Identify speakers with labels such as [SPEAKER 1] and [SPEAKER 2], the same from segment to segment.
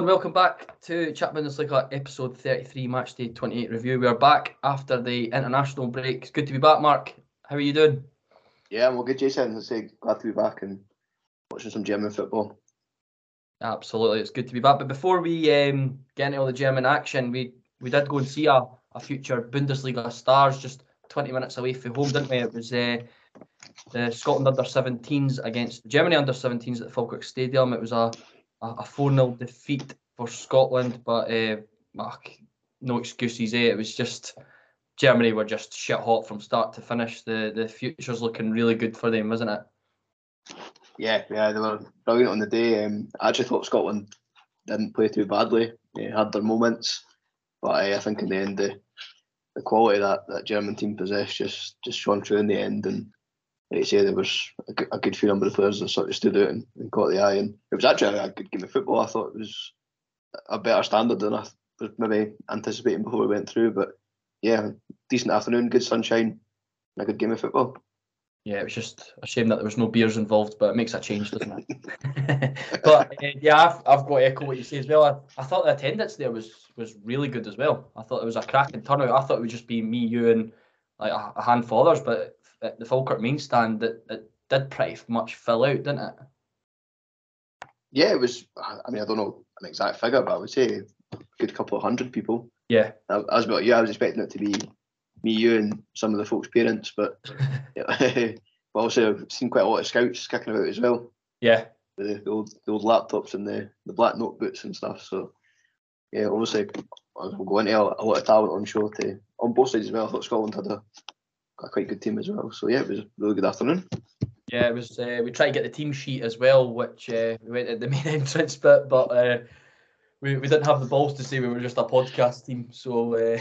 [SPEAKER 1] and welcome back to Chat Bundesliga episode 33 matchday 28 review. We are back after the international break. It's good to be back, Mark. How are you doing?
[SPEAKER 2] Yeah, I'm all good, Jason. Glad to be back and watching some German football.
[SPEAKER 1] Absolutely, it's good to be back. But before we get into all the German action, we did go and see a future Bundesliga stars just 20 minutes away from home, didn't we? It was the Scotland under-17s against the Germany under-17s at the Falkirk Stadium. It was a 4-0 defeat for Scotland, but no excuses. It was just Germany were just shit hot from start to finish. The future's looking really good for them, isn't it? Yeah,
[SPEAKER 2] they were brilliant on the day. I actually thought Scotland didn't play too badly. They had their moments, but I think in the end the quality that German team possessed just shone through in the end. And like you say, there was a good few number of players that sort of stood out and caught the eye. And it was actually a good game of football. I thought it was a better standard than I was maybe anticipating before we went through. But yeah, decent afternoon, good sunshine, and a good game of football.
[SPEAKER 1] Yeah, it was just a shame that there was no beers involved, but it makes a change, doesn't it? But yeah, I've got to echo what you say as well. I thought the attendance there was really good as well. I thought it was a cracking turnout. I thought it would just be me, you, and like a handful of others, but at the Falkirk main stand, it did pretty much fill out, didn't it?
[SPEAKER 2] Yeah, it was. I mean, I don't know an exact figure, but I would say a good couple of hundred people.
[SPEAKER 1] Yeah.
[SPEAKER 2] As well, yeah, I was expecting it to be me, you, and some of the folks' parents, but but also I've seen quite a lot of scouts kicking about as well.
[SPEAKER 1] Yeah.
[SPEAKER 2] The old laptops and the black notebooks and stuff. So yeah, obviously we'll go into a lot of talent on show on both sides as well. I thought Scotland had a quite good team as well. So yeah, it was a really good afternoon.
[SPEAKER 1] Yeah, it was. We tried to get the team sheet as well, which we went at the main entrance bit, but we didn't have the balls to say we were just a podcast team. So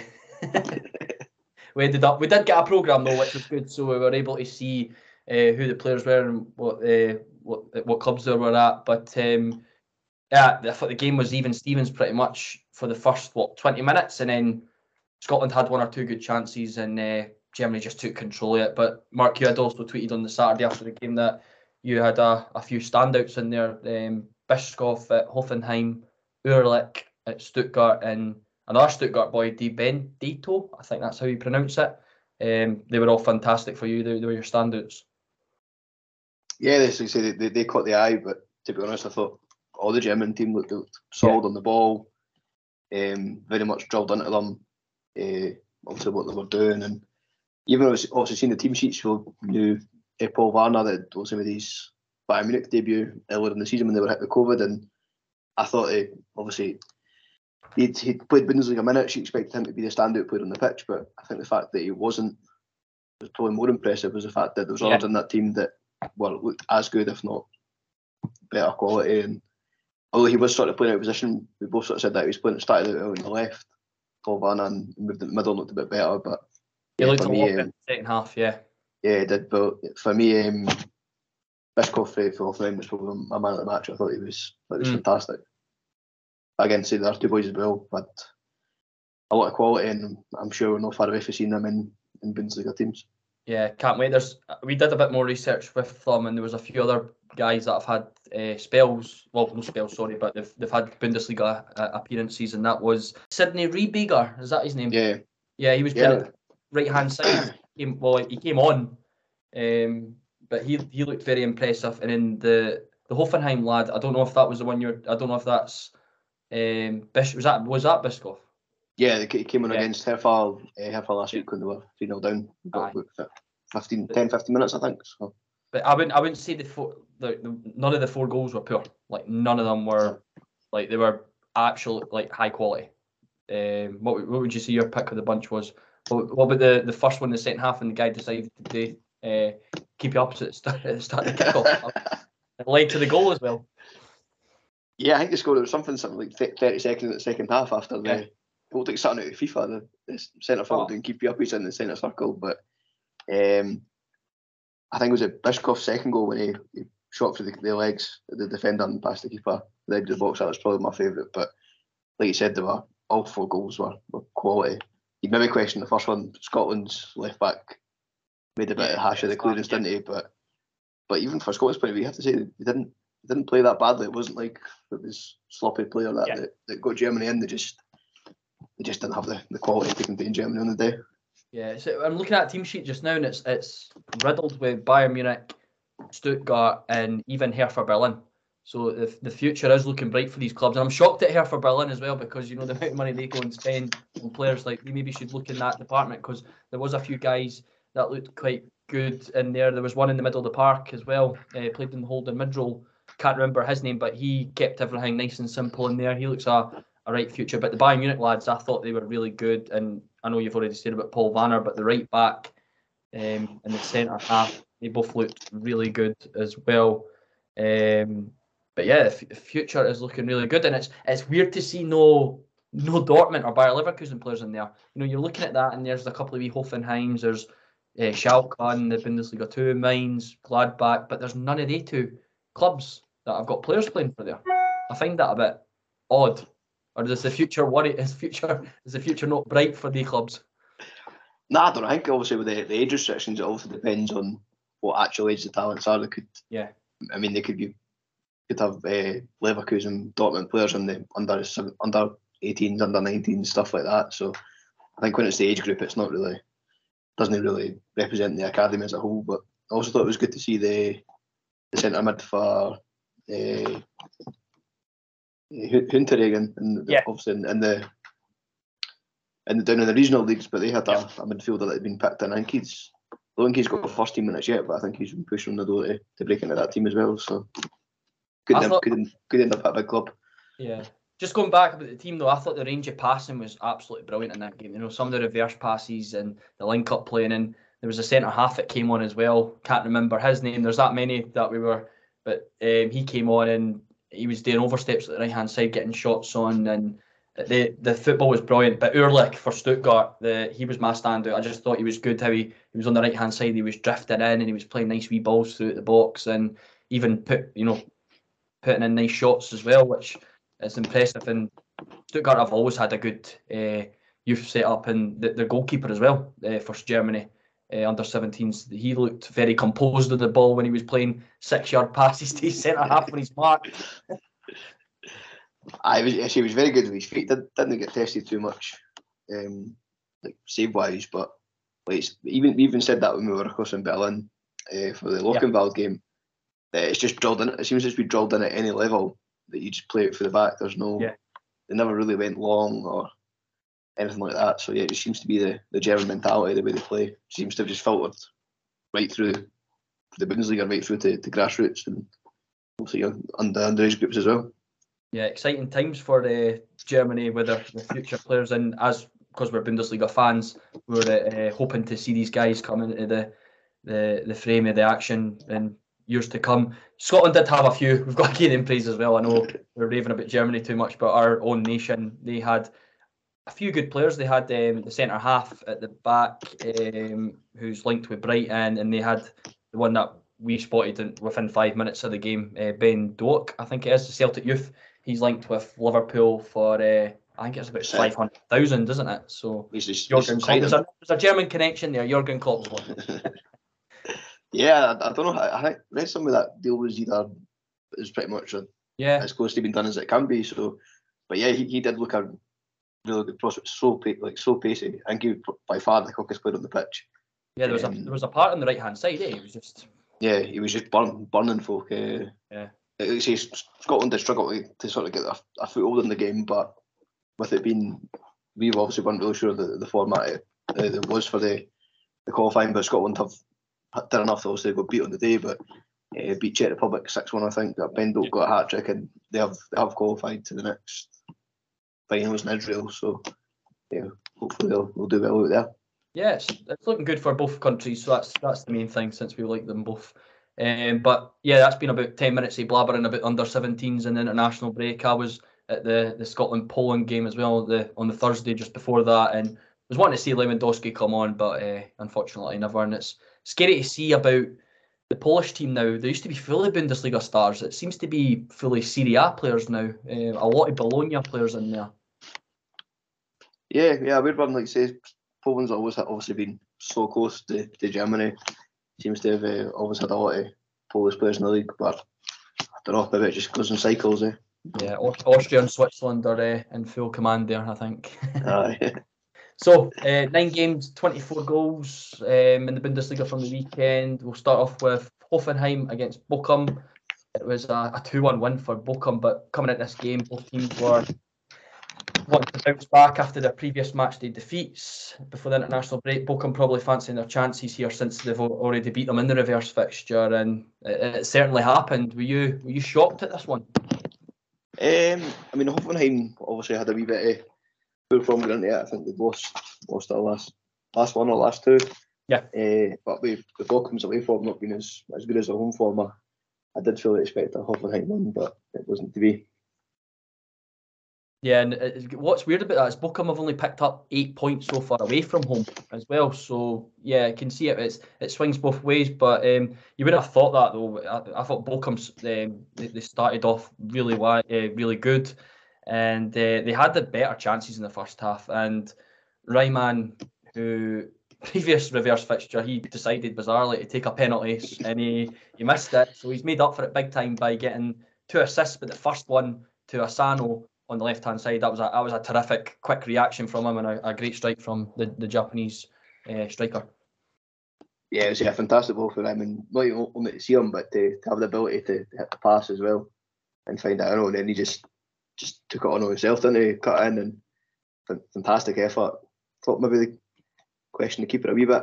[SPEAKER 1] we did get a programme though, which was good. So we were able to see who the players were and what clubs they were at. But yeah, I thought the game was even Stevens pretty much for the first 20 minutes, and then Scotland had one or two good chances, and Germany just took control of it. But Mark, you had also tweeted on the Saturday after the game that you had a few standouts in there. Bischoff at Hoffenheim, Urlich at Stuttgart, and another Stuttgart boy, Di Benedetto, I think that's how you pronounce it. They were all fantastic for you. They were your standouts.
[SPEAKER 2] Yeah, they caught the eye, but to be honest, I thought all the German team looked solid on the ball, very much drilled into them, obviously what they were doing. And even I was also seeing the team sheets, we knew Paul Warner that was with his Bayern Munich debut earlier in the season when they were hit with COVID, and I thought obviously he'd played Bundesliga minutes. You expected him to be the standout player on the pitch, but I think the fact that he wasn't was probably more impressive was the fact that there was others in that team that looked as good, if not better quality. And although he was sort of playing out of position, we both sort of said that he was started out on the left, Paul Warner, and moved in the middle, looked a bit better, but
[SPEAKER 1] he looked a lot better in the second half, yeah.
[SPEAKER 2] Yeah, he did. But for me, Bischoff for Hoffenheim was probably my man of the match. I thought he was fantastic. Again, say the other two boys as well, but a lot of quality, and I'm sure we're not far away from seeing them in Bundesliga teams.
[SPEAKER 1] Yeah, can't wait. We did a bit more research with them, and there was a few other guys that have had spells. Well, no spells, sorry, but they've had Bundesliga appearances, and that was Sidney Riebiger. Is that his name?
[SPEAKER 2] Yeah.
[SPEAKER 1] Yeah, he was playing right hand side. He came on, but he looked very impressive. And then the Hoffenheim lad, I don't know if that was the one I don't know if that's was that Bischoff?
[SPEAKER 2] Yeah, he came on against Hertha last week when they were 3-0 down. Got 10, 15 minutes, I think. So.
[SPEAKER 1] But I wouldn't say none of the 4 goals were poor. Like none of them were they were actual high quality. What would you say your pick of the bunch was? What about the first one in the second half and the guy decided to keep you up at the start of the kickoff? It led to the goal as well.
[SPEAKER 2] Yeah, I think they scored. It was something like 30 seconds in the second half after the. It looked like something out of FIFA. The centre forward doing keep you up. He's in the centre circle, but I think it was a Bischoff's second goal when he shot through the legs of the defender and past the keeper, the edge of the box. That was probably my favourite. But like you said, all 4 goals were quality. You'd maybe question the first one. Scotland's left back made a bit of hash of the clearance, didn't he? But even for Scotland's point of view, you have to say they didn't didn't play that badly. It wasn't like it was sloppy play or that got Germany in. They just didn't have the quality to contain Germany on the day.
[SPEAKER 1] Yeah, so I'm looking at a team sheet just now, and it's riddled with Bayern Munich, Stuttgart, and even Hertha Berlin. So the future is looking bright for these clubs. And I'm shocked at Hertha Berlin as well, because the amount of money they go and spend on players. Like, they maybe should look in that department, because there was a few guys that looked quite good in there. There was one in the middle of the park as well, played in the holding mid role. Can't remember his name, but he kept everything nice and simple in there. He looks a right future. But the Bayern Munich lads, I thought they were really good. And I know you've already said about Paul Vanner, but the right back and the centre half, they both looked really good as well. But yeah, the future is looking really good, and it's weird to see no Dortmund or Bayer Leverkusen players in there. You're looking at that, and there's a couple of wee Hoffenheims, there's Schalke in the Bundesliga 2, Mainz, Gladbach, but there's none of the two clubs that have got players playing for there. I find that a bit odd. Or does the future worry? Is the future not bright for the clubs?
[SPEAKER 2] No, I don't know. I think obviously with the age restrictions, it also depends on what actual age the talents are. They could, I mean, they could have Leverkusen, Dortmund players in the under 18s, under 19s, stuff like that. So I think when it's the age group, it's not really, doesn't really represent the academy as a whole. But I also thought it was good to see the centre mid for Hunteregen, and obviously in the down in the regional leagues, but they had a midfielder that had been picked in. I don't think he's got first team minutes yet, but I think he's been pushing the door to break into that team as well. So could end up at a big club.
[SPEAKER 1] Yeah. Just going back about the team though, I thought the range of passing was absolutely brilliant in that game. Some of the reverse passes and the link up playing in. There was a centre half that came on as well. Can't remember his name. There's that many that we were, but he came on and he was doing oversteps at the right hand side, getting shots on, and the football was brilliant. But Urlich for Stuttgart, he was my standout. I just thought he was good how he was on the right hand side. He was drifting in and he was playing nice wee balls through the box, and even putting in nice shots as well, which is impressive. And Stuttgart have always had a good youth set up, and their goalkeeper as well for Germany. Under 17s, he looked very composed with the ball when he was playing 6-yard passes to his centre half when he's marked.
[SPEAKER 2] He was very good with his feet. Didn't get tested too much, like save wise. But like, we even said that when we were across in Berlin for the Lochenwald game. It's just drilled in. It seems to be drilled in at any level that you just play it for the back. There's no, they never really went long or anything like that. So yeah, it seems to be the German mentality, the way they play. Seems to have just filtered right through the Bundesliga, right through to grassroots, and obviously underage groups as well.
[SPEAKER 1] Yeah, exciting times for Germany with the future players, and because we're Bundesliga fans, we're hoping to see these guys come into the frame of the action in years to come. Scotland did have a few. We've got to give them praise as well. I know we're raving about Germany too much, but our own nation, they had a few good players. They had the centre half at the back, who's linked with Brighton, and they had the one that we spotted within 5 minutes of the game, Ben Doak, I think it is, the Celtic youth. He's linked with Liverpool for I think it's about 500,000, isn't it? So Jurgen Klopp. There's a German connection there. Jurgen Klopp's one.
[SPEAKER 2] Yeah, I don't know. I read some of that deal was pretty much as close to being done as it can be. So, but yeah, he did look a really good prospect. So pacey. I think he was by far the quickest player on the pitch.
[SPEAKER 1] Yeah, there was a part on the right hand side. He was just
[SPEAKER 2] he was just burning folk. Scotland did struggle to sort of get a foothold in the game, but with it being, we obviously weren't really sure the format it was for the qualifying, but Scotland have done enough to obviously go beat on the day, but beat Czech Republic 6-1, I think. Ben Doak got a hat trick, and they have qualified to the next finals in Israel. So yeah, hopefully they'll do well out there.
[SPEAKER 1] Yeah, it's looking good for both countries. So that's the main thing, since we like them both. But yeah, that's been about 10 minutes of blabbering about under 17s and the international break. I was at the Scotland-Poland game as well on the Thursday just before that, and was wanting to see Lewandowski come on, but unfortunately never. And it's scary to see about the Polish team now. They used to be fully Bundesliga stars. It seems to be fully Serie A players now. A lot of Bologna players in there.
[SPEAKER 2] Yeah, weird one. Like you say, Poland's always obviously been so close to Germany. Seems to have always had a lot of Polish players in the league, but don't know, maybe it just goes in cycles, eh?
[SPEAKER 1] Yeah, Austria and Switzerland are in full command there, I think.
[SPEAKER 2] Aye.
[SPEAKER 1] So, 9 games, 24 goals in the Bundesliga from the weekend. We'll start off with Hoffenheim against Bochum. It was a 2-1 win for Bochum, but coming into this game, both teams were wanting to bounce back after their previous matchday defeats before the international break. Bochum probably fancying their chances here since they've already beat them in the reverse fixture, and it certainly happened. Were you shocked at this one?
[SPEAKER 2] I mean, Hoffenheim obviously had a wee bit of poor form going into it. I think they've lost their last one or last two.
[SPEAKER 1] Yeah.
[SPEAKER 2] But with Bochum's away form not being as good as their home form, I did fully expect a Hoffenheim win, but it wasn't to be.
[SPEAKER 1] Yeah, and what's weird about that is Bochum have only picked up 8 points so far away from home as well. So yeah, I can see it swings both ways. But you wouldn't have thought that though. I thought Bochum they started off really good, and they had the better chances in the first half. And Reimann, who previous reverse fixture, he decided bizarrely to take a penalty and he missed it. So he's made up for it big time by getting 2 assists, but the first one to Asano on the left-hand side, that was a terrific, quick reaction from him and a great strike from the Japanese striker.
[SPEAKER 2] Yeah, it was a fantastic ball for him, and not even only to see him, but to have the ability to hit the pass as well and find it, and then he just took it on himself, didn't he? Cut in, and fantastic effort. Thought maybe they questioned the keeper a wee bit.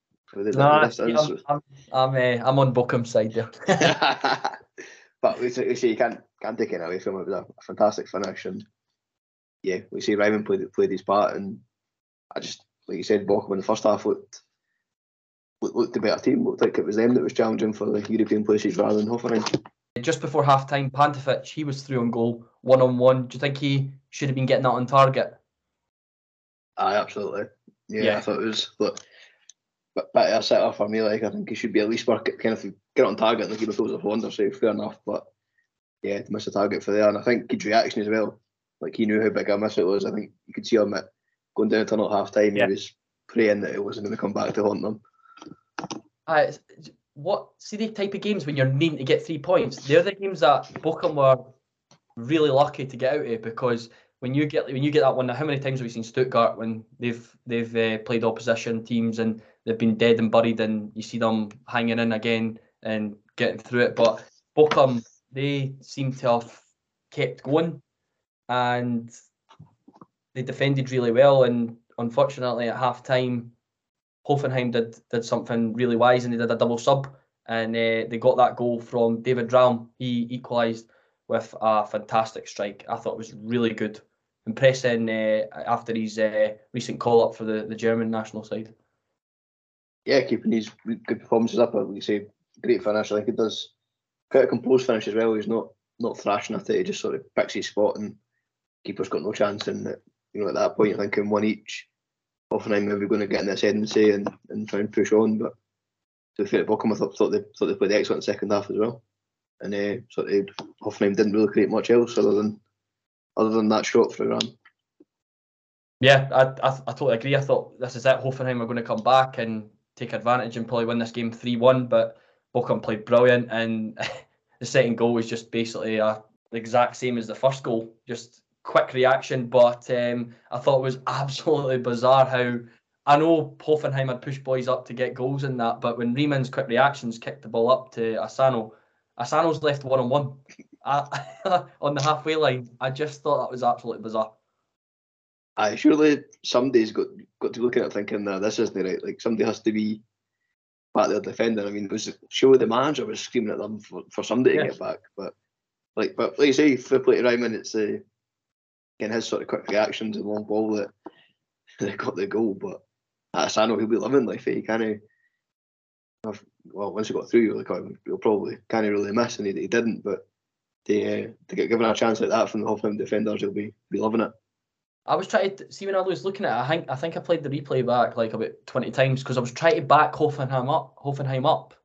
[SPEAKER 1] I'm on Bochum's side there.
[SPEAKER 2] But we say you can't take it away from him. It was a fantastic finish, and yeah, we see Reimann played his part, and I just, like you said, Bochum in the first half looked a better team. Looked like it was them that was challenging for the European places rather than Hoffenheim.
[SPEAKER 1] Just before half time, Pantovic, he was through on goal, 1-on-1. Do you think he should have been getting that on target?
[SPEAKER 2] Aye, absolutely. Yeah. I thought it was but better setter for me. Like, I think he should be at least kind of get on target and the keeper goes off wonder, so fair enough. But yeah, to miss a target for there, and I think his reaction as well. Like, he knew how big a miss it was. I think you could see him going down tunnel at half time. Yeah. He was praying that it wasn't going to come back to haunt them.
[SPEAKER 1] See the type of games when you're needing to get 3 points? They're the games that Bochum were really lucky to get out of, because when you get that one, how many times have we seen Stuttgart when they've played opposition teams and they've been dead and buried, and you see them hanging in again and getting through it? But Bochum, they seem to have kept going and they defended really well. And unfortunately, at half time, Hoffenheim did something really wise, and they did a double sub, and they got that goal from David Raum. He equalised with a fantastic strike. I thought it was really good, impressing after his recent call up for the German national side.
[SPEAKER 2] Yeah, keeping his good performances up. Like you say, great finish. I think he does quite a composed finish as well. He's not thrashing at it. He just sort of picks his spot, and keeper's got no chance. And at that point, I think in one each, Hoffenheim maybe going to get in the ascendancy and try and push on. But to be fair to Bochum, I thought they played excellent second half as well. And Hoffenheim didn't really create much else other than that shot for a run. Yeah,
[SPEAKER 1] I totally agree. I thought this is it. Hoffenheim are going to come back and take advantage and probably win this game 3-1. But Bochum played brilliant, and the second goal was just basically the exact same as the first goal. Just quick reaction, but I thought it was absolutely bizarre how, I know Hoffenheim had pushed boys up to get goals in that, but when Riemann's quick reactions kicked the ball up to Asano's left 1-on-1 on the halfway line. I just thought that was absolutely bizarre.
[SPEAKER 2] Aye, surely somebody's got to look at it thinking, no, this isn't right. Like, somebody has to be back there defending. I mean, it was surely the manager was screaming at them for somebody to get back. But like you say, fair play to Reimann, it's again his sort of quick reactions and long ball that they got the goal. But Asano, he'll be loving life. He can't. Well, once he got through, he'll probably can't really miss, and he didn't. But to get given a chance like that from the Hoffenheim defenders, he'll be loving it.
[SPEAKER 1] I was trying to see when I was looking at it. I think I played the replay back like about 20 times because I was trying to back Hoffenheim up.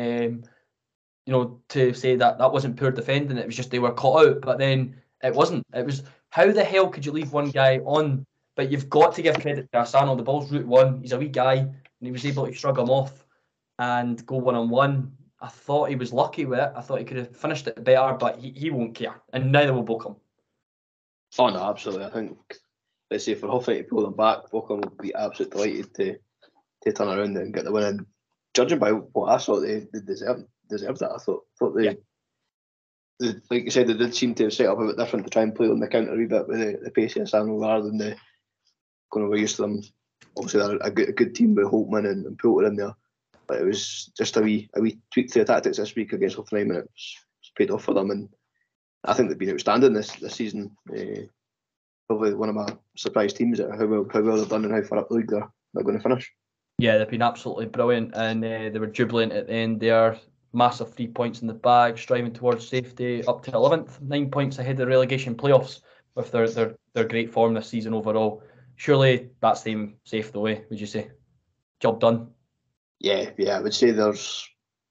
[SPEAKER 1] To say that wasn't poor defending. It was just they were caught out. But then it wasn't. It was, how the hell could you leave one guy on? But you've got to give credit to Asano. The ball's route one. He's a wee guy, and he was able to shrug him off and go 1-on-1. I thought he was lucky with it. I thought he could have finished it better, but he won't care, and neither will Bochum.
[SPEAKER 2] Oh no, absolutely. I think, let's say, for Hoffenheim to pull them back, Bochum will be absolutely delighted to turn around and get the win. And judging by what I saw, they deserved that. I thought they, like you said, they did seem to have set up a bit different to try and play on the counter a wee bit with the pace of Arsenal rather than the going over used to them. Obviously, they're a good team with Holtman and Poulter in there. But it was just a wee tweak to the tactics this week against Hoffenheim, and it's paid off for them. And I think they've been outstanding this season. Probably one of my surprise teams at how well they've done and how far up the league they're going to finish.
[SPEAKER 1] Yeah, they've been absolutely brilliant, and they were jubilant at the end there. Massive 3 points in the bag, striving towards safety, up to 11th, 9 points ahead of the relegation playoffs with their great form this season overall. Surely that's them safe the way, would you say? Job done.
[SPEAKER 2] Yeah, I would say there's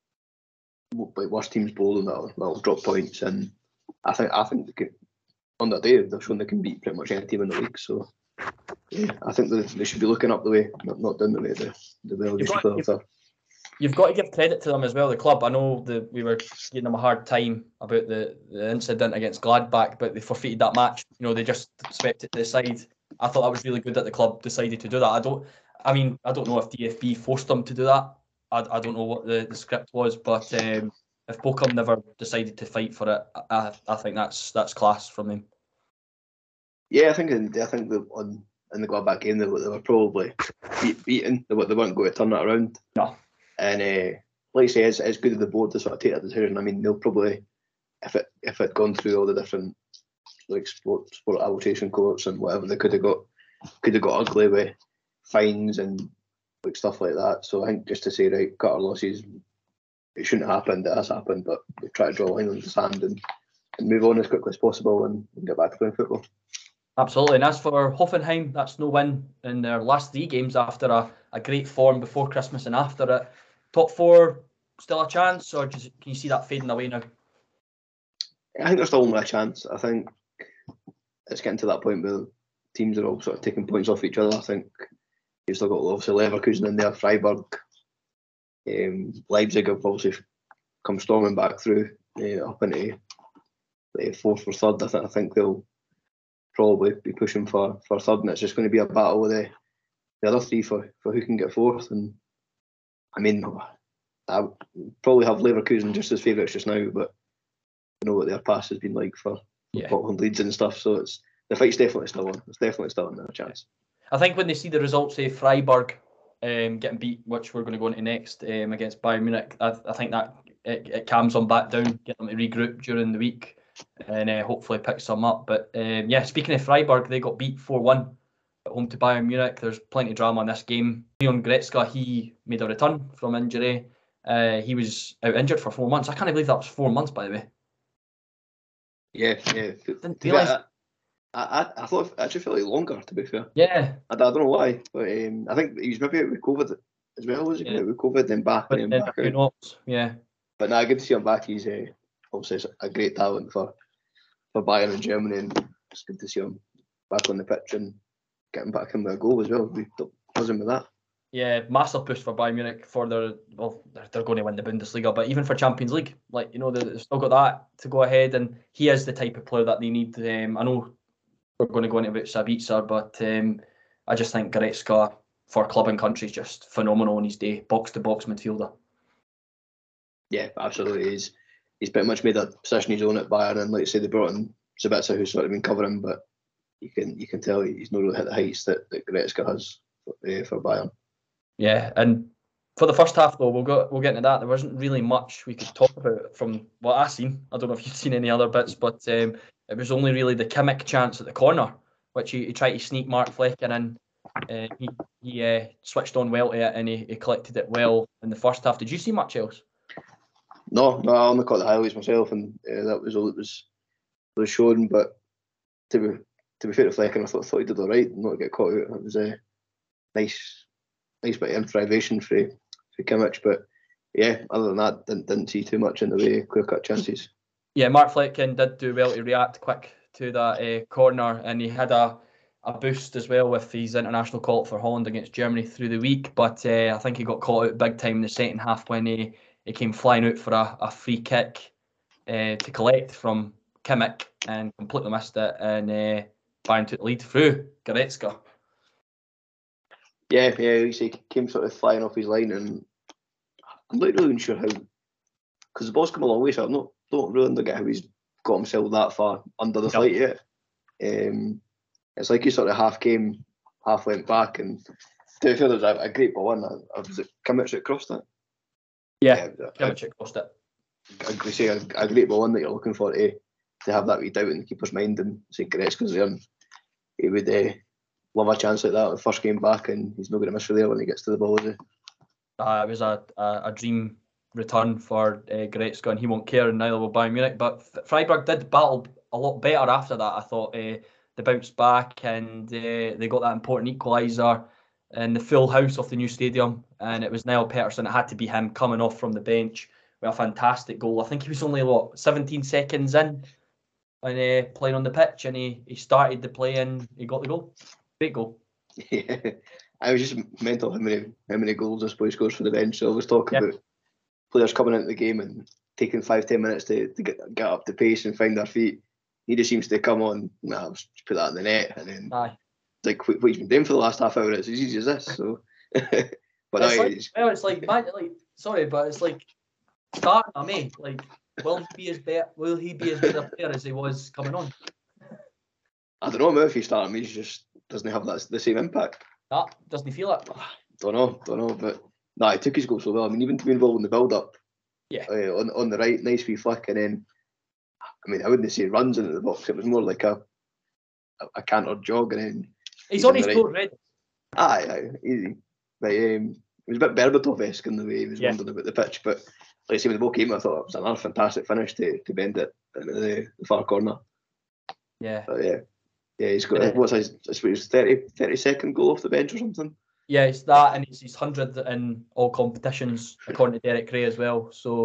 [SPEAKER 2] like worse teams below them that'll drop points, and I think they can, on that day they've shown they can beat pretty much any team in the league. So yeah, I think they should be looking up the way, not down the way the relegation playoffs are.
[SPEAKER 1] You've got to give credit to them as well, the club. I know we were giving them a hard time about the incident against Gladbach, but they forfeited that match. They just swept it to the side. I thought that was really good that the club decided to do that. I don't know if DFB forced them to do that. I don't know what the script was, but if Bochum never decided to fight for it, I think that's class from them.
[SPEAKER 2] Yeah, I think in the Gladbach game they were probably beaten. They weren't going to turn that around.
[SPEAKER 1] No.
[SPEAKER 2] And like I say, it's good of the board to sort of take that decision. I mean, they'll probably, if it had gone through all the different like sport arbitration courts and whatever, they could have got ugly with fines and like stuff like that. So I think just to say, right, cut our losses, it shouldn't have happened. It has happened, but we try to draw a line on the sand and move on as quickly as possible and get back to playing football.
[SPEAKER 1] Absolutely. And as for Hoffenheim, that's no win in their last 3 games after a great form before Christmas and after it. Top 4 still a chance, or can you see that fading away now?
[SPEAKER 2] I think there's still only a chance. I think it's getting to that point where teams are all sort of taking points off each other. I think you've still got obviously Leverkusen in there, Freiburg, Leipzig have obviously come storming back through up into 4th or 3rd. I think they'll probably be pushing for 3rd, and it's just going to be a battle with the other 3 for who can get 4th. And I mean, I probably have Leverkusen just as favourites just now, but I know what their past has been like for Portland, Leeds and stuff. So the fight's definitely still on. It's definitely still in a chance.
[SPEAKER 1] I think when they see the results of Freiburg getting beat, which we're going to go into next, against Bayern Munich, I think that it calms them back down, get them to regroup during the week, and hopefully pick some up. But speaking of Freiburg, they got beat 4-1 at home to Bayern Munich. There's plenty of drama in this game. Leon Goretzka, he made a return from injury. He was out injured for 4 months. I can't believe that was 4 months, by the way.
[SPEAKER 2] Yeah.
[SPEAKER 1] Didn't realise that.
[SPEAKER 2] I thought it actually felt like longer, to be fair.
[SPEAKER 1] Yeah.
[SPEAKER 2] I don't know why, but I think he was maybe out with COVID as well. Was he out with COVID, then back, and then back out?
[SPEAKER 1] Yeah.
[SPEAKER 2] But now, good to see him back. He's obviously a great talent for Bayern in Germany, and it's good to see him back on the pitch and getting back in with a goal as well. We buzzing with that.
[SPEAKER 1] Yeah, massive push for Bayern Munich for they're going to win the Bundesliga, but even for Champions League, they've still got that to go ahead, and he is the type of player that they need. I know we're going to go into about Sabitzer, but I just think Goretzka for club and country is just phenomenal in his day, box-to-box midfielder.
[SPEAKER 2] Yeah, absolutely. He's pretty much made a position his own at Bayern, and like I say, they brought in Sabitzer, who's sort of been covering, but you can tell he's not really hit the heights that Goretzka has for Bayern. Yeah,
[SPEAKER 1] and for the first half though, we'll get into that. There wasn't really much we could talk about from what I've seen. I don't know if you've seen any other bits, but it was only really the Kimmich chance at the corner, which he tried to sneak Mark Flecken in. He switched on well to it, and he collected it well in the first half. Did you see much else?
[SPEAKER 2] No, I only caught the highlights myself, and that was all that was shown. But to be fair to Flecken, I thought he did all right not to get caught out. It was a nice bit of improvisation for Kimmich, but yeah, other than that, didn't see too much in the way of clear-cut chances. Yeah,
[SPEAKER 1] Mark Flecken did do well to react quick to that corner, and he had a boost as well with his international call for Holland against Germany through the week, but I think he got caught out big time in the second half when he he came flying out for a free kick to collect from Kimmich and completely missed it, and Bayern took the lead through Goretzka.
[SPEAKER 2] Yeah, he came sort of flying off his line, and I'm not really sure how, because the ball's come a long way, so I don't really get how he's got himself that far under the flight yet. It's like he sort of half came, half went back, and to be fair, there's a great ball in that. Was it Kimmich that crossed it?
[SPEAKER 1] Yeah, Kimmich crossed it.
[SPEAKER 2] I say a great ball in that you're looking for to have that wee doubt in the keeper's mind, and say Goretzka's there, and he would love a chance like that the first game back, and he's not going to miss for there when he gets to the ball, is he?
[SPEAKER 1] It was a dream return for Goretzka, and he won't care, and neither will Bayern Munich. But Freiburg did battle a lot better after that. I thought they bounced back, and they got that important equaliser in the full house of the new stadium, and it was Niall Peterson. It had to be him coming off from the bench with a fantastic goal. I think he was only 17 seconds in and playing on the pitch, and he started the play and he got the goal. Great goal.
[SPEAKER 2] Yeah, I was just mental how many goals this boy scores for the bench. So I was talking about players coming into the game and taking 5-10 minutes to get up the pace and find their feet. He just seems to come on, just put that in the net, and then like what he's been doing for the last half hour. It's as easy as this. So, but
[SPEAKER 1] it's like sorry, but it's like starting a mate. Like, will he be as good a player as he was coming on?
[SPEAKER 2] I don't know if he's starting. He just doesn't have the same impact.
[SPEAKER 1] Doesn't he feel it?
[SPEAKER 2] Don't know, but he took his goal so well. I mean, even to be involved in the build-up, on the right, nice wee flick, and then, I mean, I wouldn't say runs into the box. It was more like a cantered jog, and then
[SPEAKER 1] he's on his toe already.
[SPEAKER 2] Aye, easy. But it was a bit Berbatov-esque in the way he was wandering about the pitch, but like I say, when the ball came, I thought it was another fantastic finish to bend it into the far corner.
[SPEAKER 1] Yeah.
[SPEAKER 2] But yeah, he's got what's his 30-second goal off the bench or something.
[SPEAKER 1] Yeah, it's that, and it's his 100th in all competitions, according to Derek Ray as well. So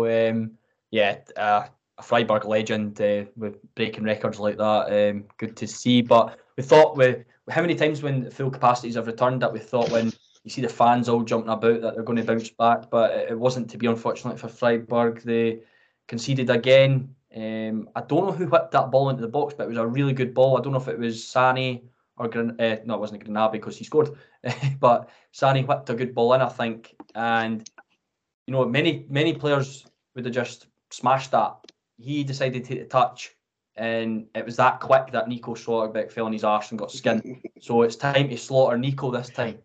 [SPEAKER 1] a Freiburg legend with breaking records like that. Good to see. But we thought with how many times when full capacities have returned that we thought when you see the fans all jumping about that they're going to bounce back, but it wasn't to be, unfortunately, for Freiburg. They conceded again. I don't know who whipped that ball into the box, but it was a really good ball. I don't know if it was Sané or no, it wasn't Granabi because he scored, but Sané whipped a good ball in, I think. And many players would have just smashed that. He decided to take the touch, and it was that quick that Nico Schlotterbeck fell on his arse and got skinned. So it's time to slaughter Nico this time.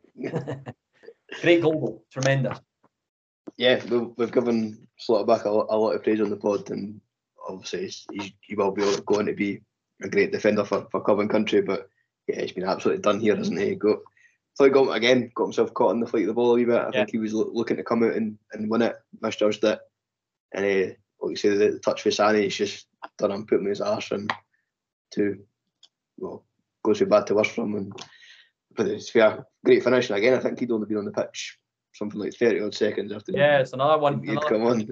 [SPEAKER 1] Great goal, tremendous.
[SPEAKER 2] Yeah, we've given Schlotterbeck a lot of praise on the pod, and obviously he will be going to be a great defender for club and country. But yeah, he's been absolutely done here, hasn't he? Got himself caught in the flight of the ball a wee bit. I think he was looking to come out and win it, misjudged it, and like you say, the touch for Sané, he's just done him, put him in his arse, and goes from bad to worse for him. But it's a great finish, and again, I think he'd only been on the pitch something like 30 odd seconds after.
[SPEAKER 1] Yeah, it's another one.
[SPEAKER 2] He'd come on.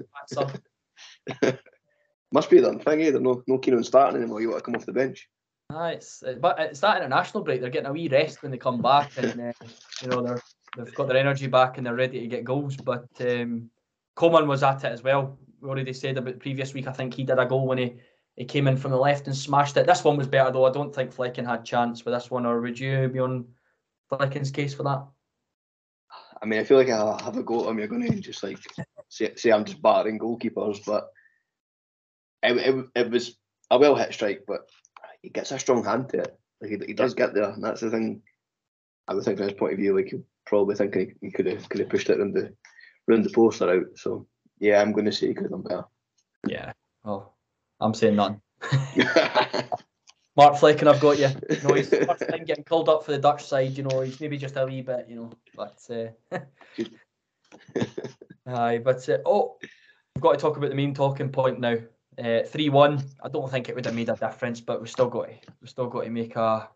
[SPEAKER 2] Must be the thing, they're no keen on starting anymore. You want to come off the bench.
[SPEAKER 1] But it's that international break. They're getting a wee rest when they come back, and they've got their energy back and they're ready to get goals. But Coman was at it as well. We already said about the previous week. I think he did a goal when he came in from the left and smashed it. This one was better though. I don't think Flecken had chance with this one, or would you be on Flecken's case for that?
[SPEAKER 2] I mean, I feel like I have a go at him. You're going to just like say I'm just battering goalkeepers, but it was a well hit strike, but he gets a strong hand to it. Like he does get there, and that's the thing. I would think from his point of view, like you probably think he could have pushed it round the post or out. So yeah, I'm going to say he could have done better.
[SPEAKER 1] Yeah. Oh, I'm saying none. Mark Flecken, I've got you. He's first time getting called up for the Dutch side. He's maybe just a wee bit, but aye. But we've got to talk about the main talking point now. 3-1. I don't think it would have made a difference, but we've still got to make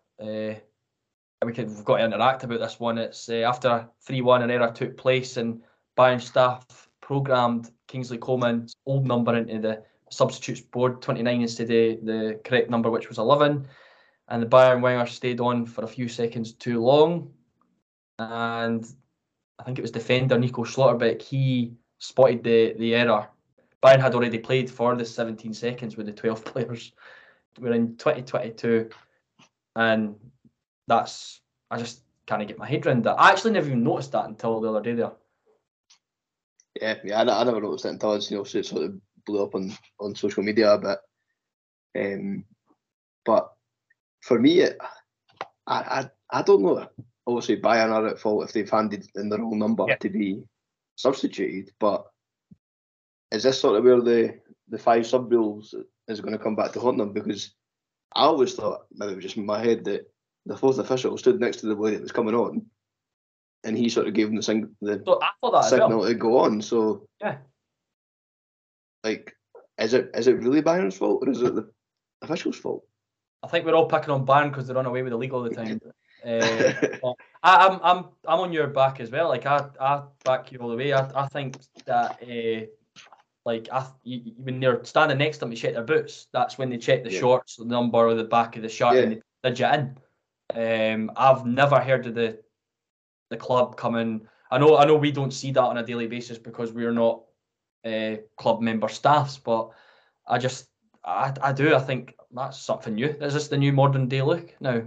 [SPEAKER 1] we've got to interact about this one. It's after 3-1, an error took place, and Bayern staff programmed Kingsley Coman's old number into the substitutes board, 29 instead of the correct number, which was 11. And the Bayern winger stayed on for a few seconds too long. And I think it was defender Nico Schlotterbeck. He spotted the error. Bayern had already played for the 17 seconds with the 12 players. We're in 2022, and I just can't get my head around that. I actually never even noticed that until the other day there.
[SPEAKER 2] Yeah, I never noticed it until it's, it sort of blew up on social media a bit. But for me, I don't know. Obviously, Bayern are at fault if they've handed in the wrong number to be substituted. But is this sort of where the 5 sub rules is going to come back to haunt them? Because I always thought, maybe it was just in my head, that the 4th official stood next to the boy that was coming on, and he sort of gave him the signal to go on. So
[SPEAKER 1] yeah,
[SPEAKER 2] like, is it really Bayern's fault, or is it the officials' fault?
[SPEAKER 1] I think we're all picking on Bayern because they run away with the league all the time. But I'm on your back as well. Like I back you all the way. I think that when they're standing next to them to check their boots, that's when they check the shorts, the number, or the back of the shirt, and they digit in. I've never heard of the club coming. I know we don't see that on a daily basis because we're not club member staffs, but I do. I think that's something new. Is this the new modern day look now?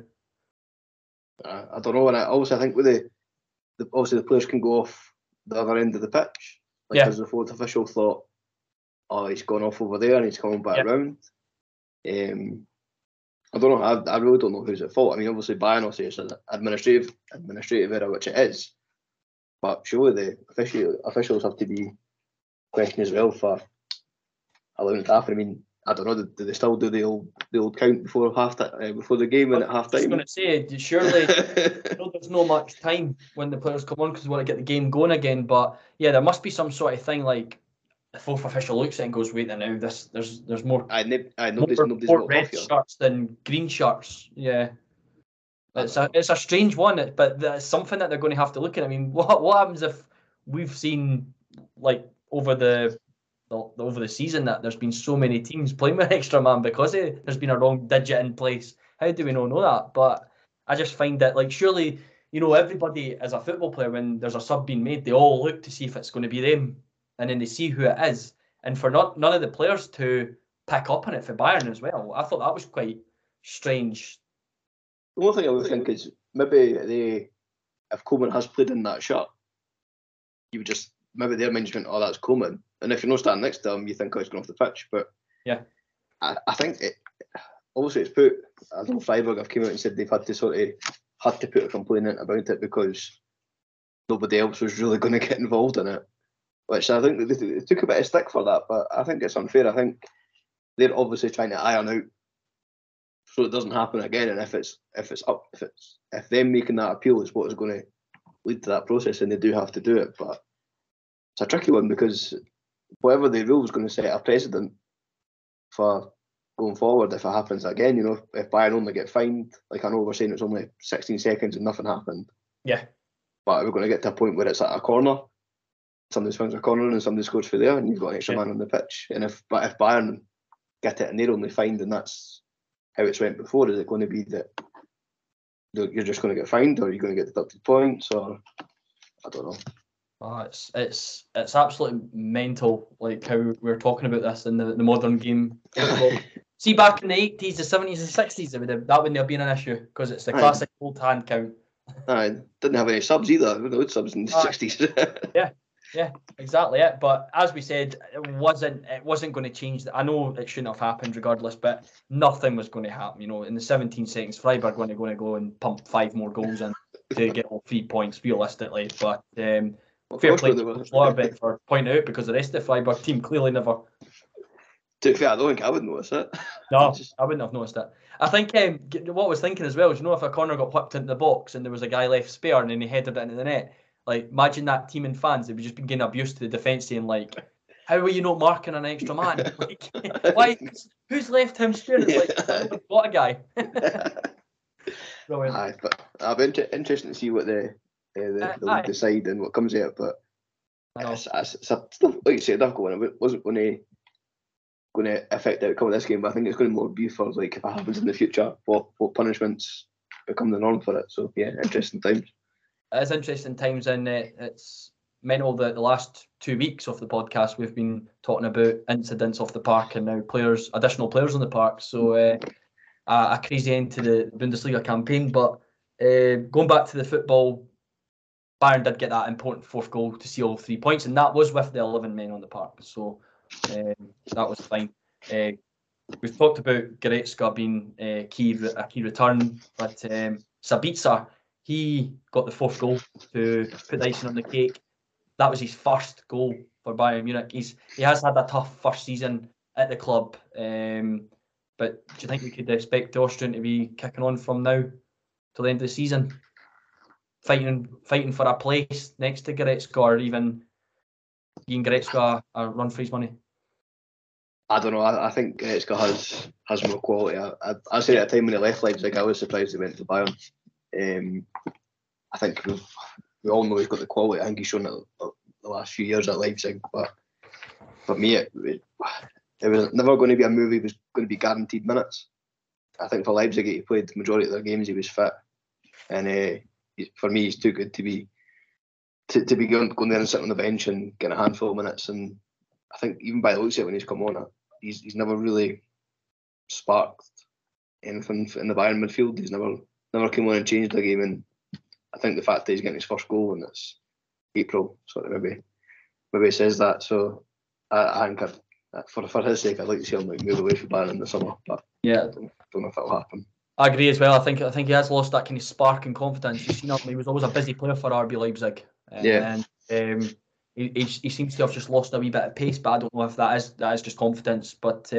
[SPEAKER 2] I don't know, and I think with obviously the players can go off the other end of the pitch. Because the 4th official thought, oh, he's gone off over there and he's coming back round. I don't know. I really don't know who's at fault. I mean, obviously Bayern will say it's an administrative error, which it is. But surely the officials have to be questioned as well for allowing it to happen. I mean, I don't know. Do they still do the old count before the game and at half time?
[SPEAKER 1] I was going to say, surely there's no much time when the players come on because we want to get the game going again. But yeah, there must be some sort of thing like the 4th official looks at it and goes, "Wait, now there's more."
[SPEAKER 2] I know
[SPEAKER 1] more red shirts than green shirts. Yeah, it's a strange one, but it's something that they're going to have to look at. I mean, what happens if we've seen like over the season that there's been so many teams playing with extra man because there's been a wrong digit in place? How do we not know that? But I just find that, like, surely, everybody as a football player, when there's a sub being made, they all look to see if it's going to be them, and then they see who it is. And for none of the players to pick up on it for Bayern as well, I thought that was quite strange.
[SPEAKER 2] The one thing I would think is maybe if Coleman has played in that shirt, you would just, maybe their management, oh, that's Coleman. And if you're not standing next to him, you think, oh, he's going off the pitch. But
[SPEAKER 1] yeah,
[SPEAKER 2] I think obviously it's put, I don't know, Freiburg have come out and said they've had to put a complaint in about it because nobody else was really going to get involved in it. Which I think they took a bit of stick for that, but I think it's unfair. I think they're obviously trying to iron out so it doesn't happen again. And if them making that appeal is what is going to lead to that process, and they do have to do it. But it's a tricky one because whatever the rule is going to set a precedent for going forward if it happens again. If Bayern only get fined, like I know we're saying it's only 16 seconds and nothing happened.
[SPEAKER 1] Yeah.
[SPEAKER 2] But we're going to get to a point where it's at a corner. Somebody swings a corner and somebody scores for there, and you've got an extra man on the pitch. And if Bayern get it and they're only fined, and that's how it's went before, is it going to be that you're just going to get fined, or are you going to get deducted points, or I don't know.
[SPEAKER 1] Oh, it's absolutely mental, like how we're talking about this in the modern game. See, back in the 80s, the 70s, and 60s, that wouldn't have been an issue because it's the classic old hand count.
[SPEAKER 2] Didn't have any subs either. We had subs in the 60s.
[SPEAKER 1] Yeah, exactly it. But as we said, it wasn't going to change. I know it shouldn't have happened regardless, but nothing was going to happen. In the 17 seconds, Freiburg going to go and pump 5 more goals in to get all 3 points realistically. But fair play to Schlotterbeck for pointing out, because the rest of the Freiburg team clearly never.
[SPEAKER 2] To be fair, I don't think I would notice it.
[SPEAKER 1] No, I wouldn't have noticed it. I think what I was thinking as well is, if a corner got whipped into the box and there was a guy left spare and then he headed it into the net, like, imagine that team and fans, they'd be just been getting abused to the defence, saying, like, how are you not marking an extra man? Like, why? Who's left him spare? It's like, what a guy.
[SPEAKER 2] Brilliant. But I'll be interesting to see what they'll decide and what comes out. But it's like you said, difficult one. It wasn't going to affect the outcome of this game, but I think it's going to more be for, like, if it happens in the future, what punishments become the norm for it. So yeah, interesting times.
[SPEAKER 1] It is interesting times, and it's mental that the last 2 weeks of the podcast we've been talking about incidents off the park and now additional players on the park. So a crazy end to the Bundesliga campaign. But going back to the football, Bayern did get that important fourth goal to seal 3 points, and that was with the 11 men on the park. So that was fine. We've talked about Goretzka being a key return, but Sabitzer, he got the fourth goal to put the icing on the cake. That was his first goal for Bayern Munich. He has had a tough first season at the club, but do you think we could expect the Austrian to be kicking on from now till the end of the season, fighting for a place next to Goretzka, or even giving Goretzka a run for his money?
[SPEAKER 2] I don't know. I think Goretzka has more quality. I said at the time when he left Leipzig, I was surprised he went to Bayern. I think we all know he's got the quality. I think he's shown it the last few years at Leipzig. But for me, it was never going to be a move. He was going to be guaranteed minutes. I think for Leipzig, he played the majority of their games. He was fit, and for me, he's too good to be going there and sitting on the bench and getting a handful of minutes. And I think even by the looks of it, when he's come on, he's never really sparked anything in the Bayern midfield. He's never come on and changed the game. And I think the fact that he's getting his first goal and it's April sort of maybe says that. So I think for his sake, I'd like to see him move away from Bayern in the summer. But
[SPEAKER 1] yeah,
[SPEAKER 2] I don't know if that'll happen.
[SPEAKER 1] I agree as well. I think he has lost that kind of spark and confidence. You've seen him; he was always a busy player for RB Leipzig.
[SPEAKER 2] Yeah.
[SPEAKER 1] And he seems to have just lost a wee bit of pace, but I don't know if that is just confidence. But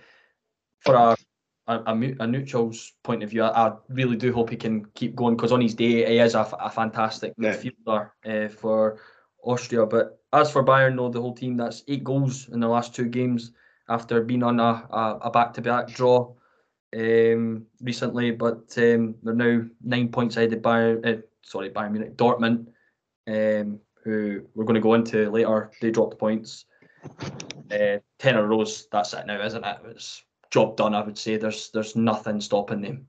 [SPEAKER 1] for a neutral's point of view, I really do hope he can keep going, because on his day he is a fantastic midfielder for Austria. But as for Bayern, though, the whole team, that's 8 goals in the last 2 games after being on a back-to-back draw recently. But they're now 9 points ahead of Bayern Munich, Dortmund, who we're going to go into later. They dropped points. 10 in a row, that's it now, isn't it? It's job done, I would say. There's nothing stopping them.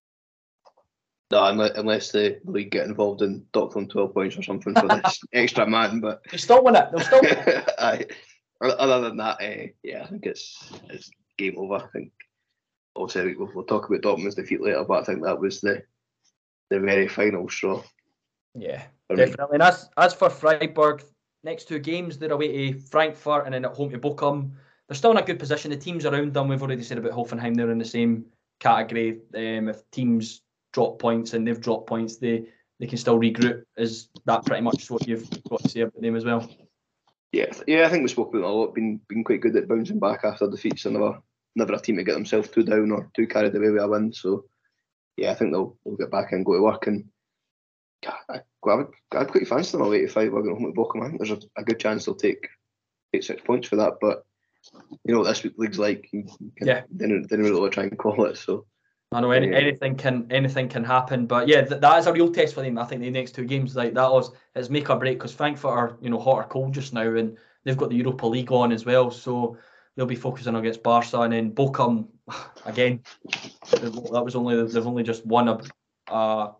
[SPEAKER 2] No, unless the league get involved in docking 12 points or something for this extra man. But
[SPEAKER 1] they still win it. They'll still win it.
[SPEAKER 2] Other than that, I think it's game over. I think obviously we'll talk about Dortmund's defeat later, but I think that was the very final straw.
[SPEAKER 1] Yeah, definitely. And as for Freiburg, next 2 games, they're away to Frankfurt and then at home to Bochum. They're still in a good position. The teams around them, we've already said about Hoffenheim, they're in the same category. If teams drop points and they've dropped points, they can still regroup. Is that pretty much what you've got to say about them as well? Yeah,
[SPEAKER 2] I think we spoke about it a lot. Been quite good at bouncing back after defeats, and never a team to get themselves too down or too carried away with a win. So yeah, I think they'll get back and go to work. And I'd quite fancy them away to fight. We're going home to Bochum. I think there's a good chance they'll take 6 points for that. But you know what this league's like. Didn't really want to try and call it. So
[SPEAKER 1] I know anything can happen. But yeah, that is a real test for them. I think the next 2 games, like that, is make or break, because Frankfurt are hot or cold just now, and they've got the Europa League on as well. So they'll be focusing against Barca, and then Bochum again. They've only just won a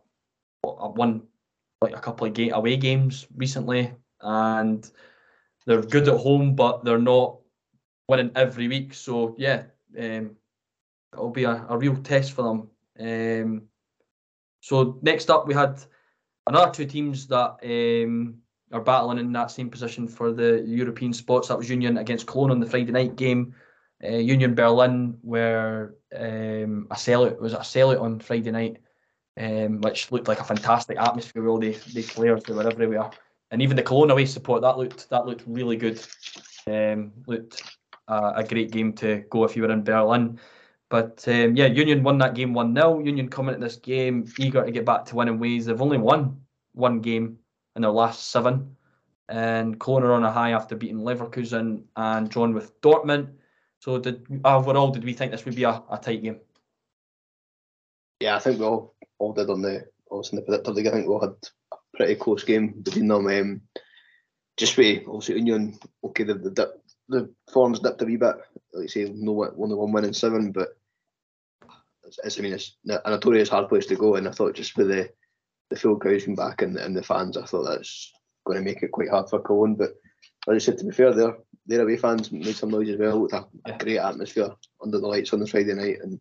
[SPEAKER 1] couple of away games recently, and they're good at home, but they're not winning every week. So yeah, it'll be a real test for them. So next up, we had another 2 teams that are battling in that same position for the European spots. That was Union against Cologne on the Friday night game. Union Berlin were a sellout on Friday night, which looked like a fantastic atmosphere with all the players. They were everywhere, and even the Cologne away support that looked really good. Looked a great game to go if you were in Berlin. But Union won that game 1-0. Union coming into this game eager to get back to winning ways. They've only won 1 game in their last 7, and Cologne are on a high after beating Leverkusen and drawn with Dortmund. So did we think this would be a tight game?
[SPEAKER 2] Yeah, I think we all did in the predictor league. I think we all had a pretty close game between them. Just with obviously Union, okay, the form's dipped a wee bit. Like you say, only 1 win in 7, but it's a notorious hard place to go. And I thought just with the full crowd being back and the fans, I thought that's going to make it quite hard for Cologne. But as I said, to be fair, their away fans made some noise as well with a great atmosphere under the lights on the Friday night, and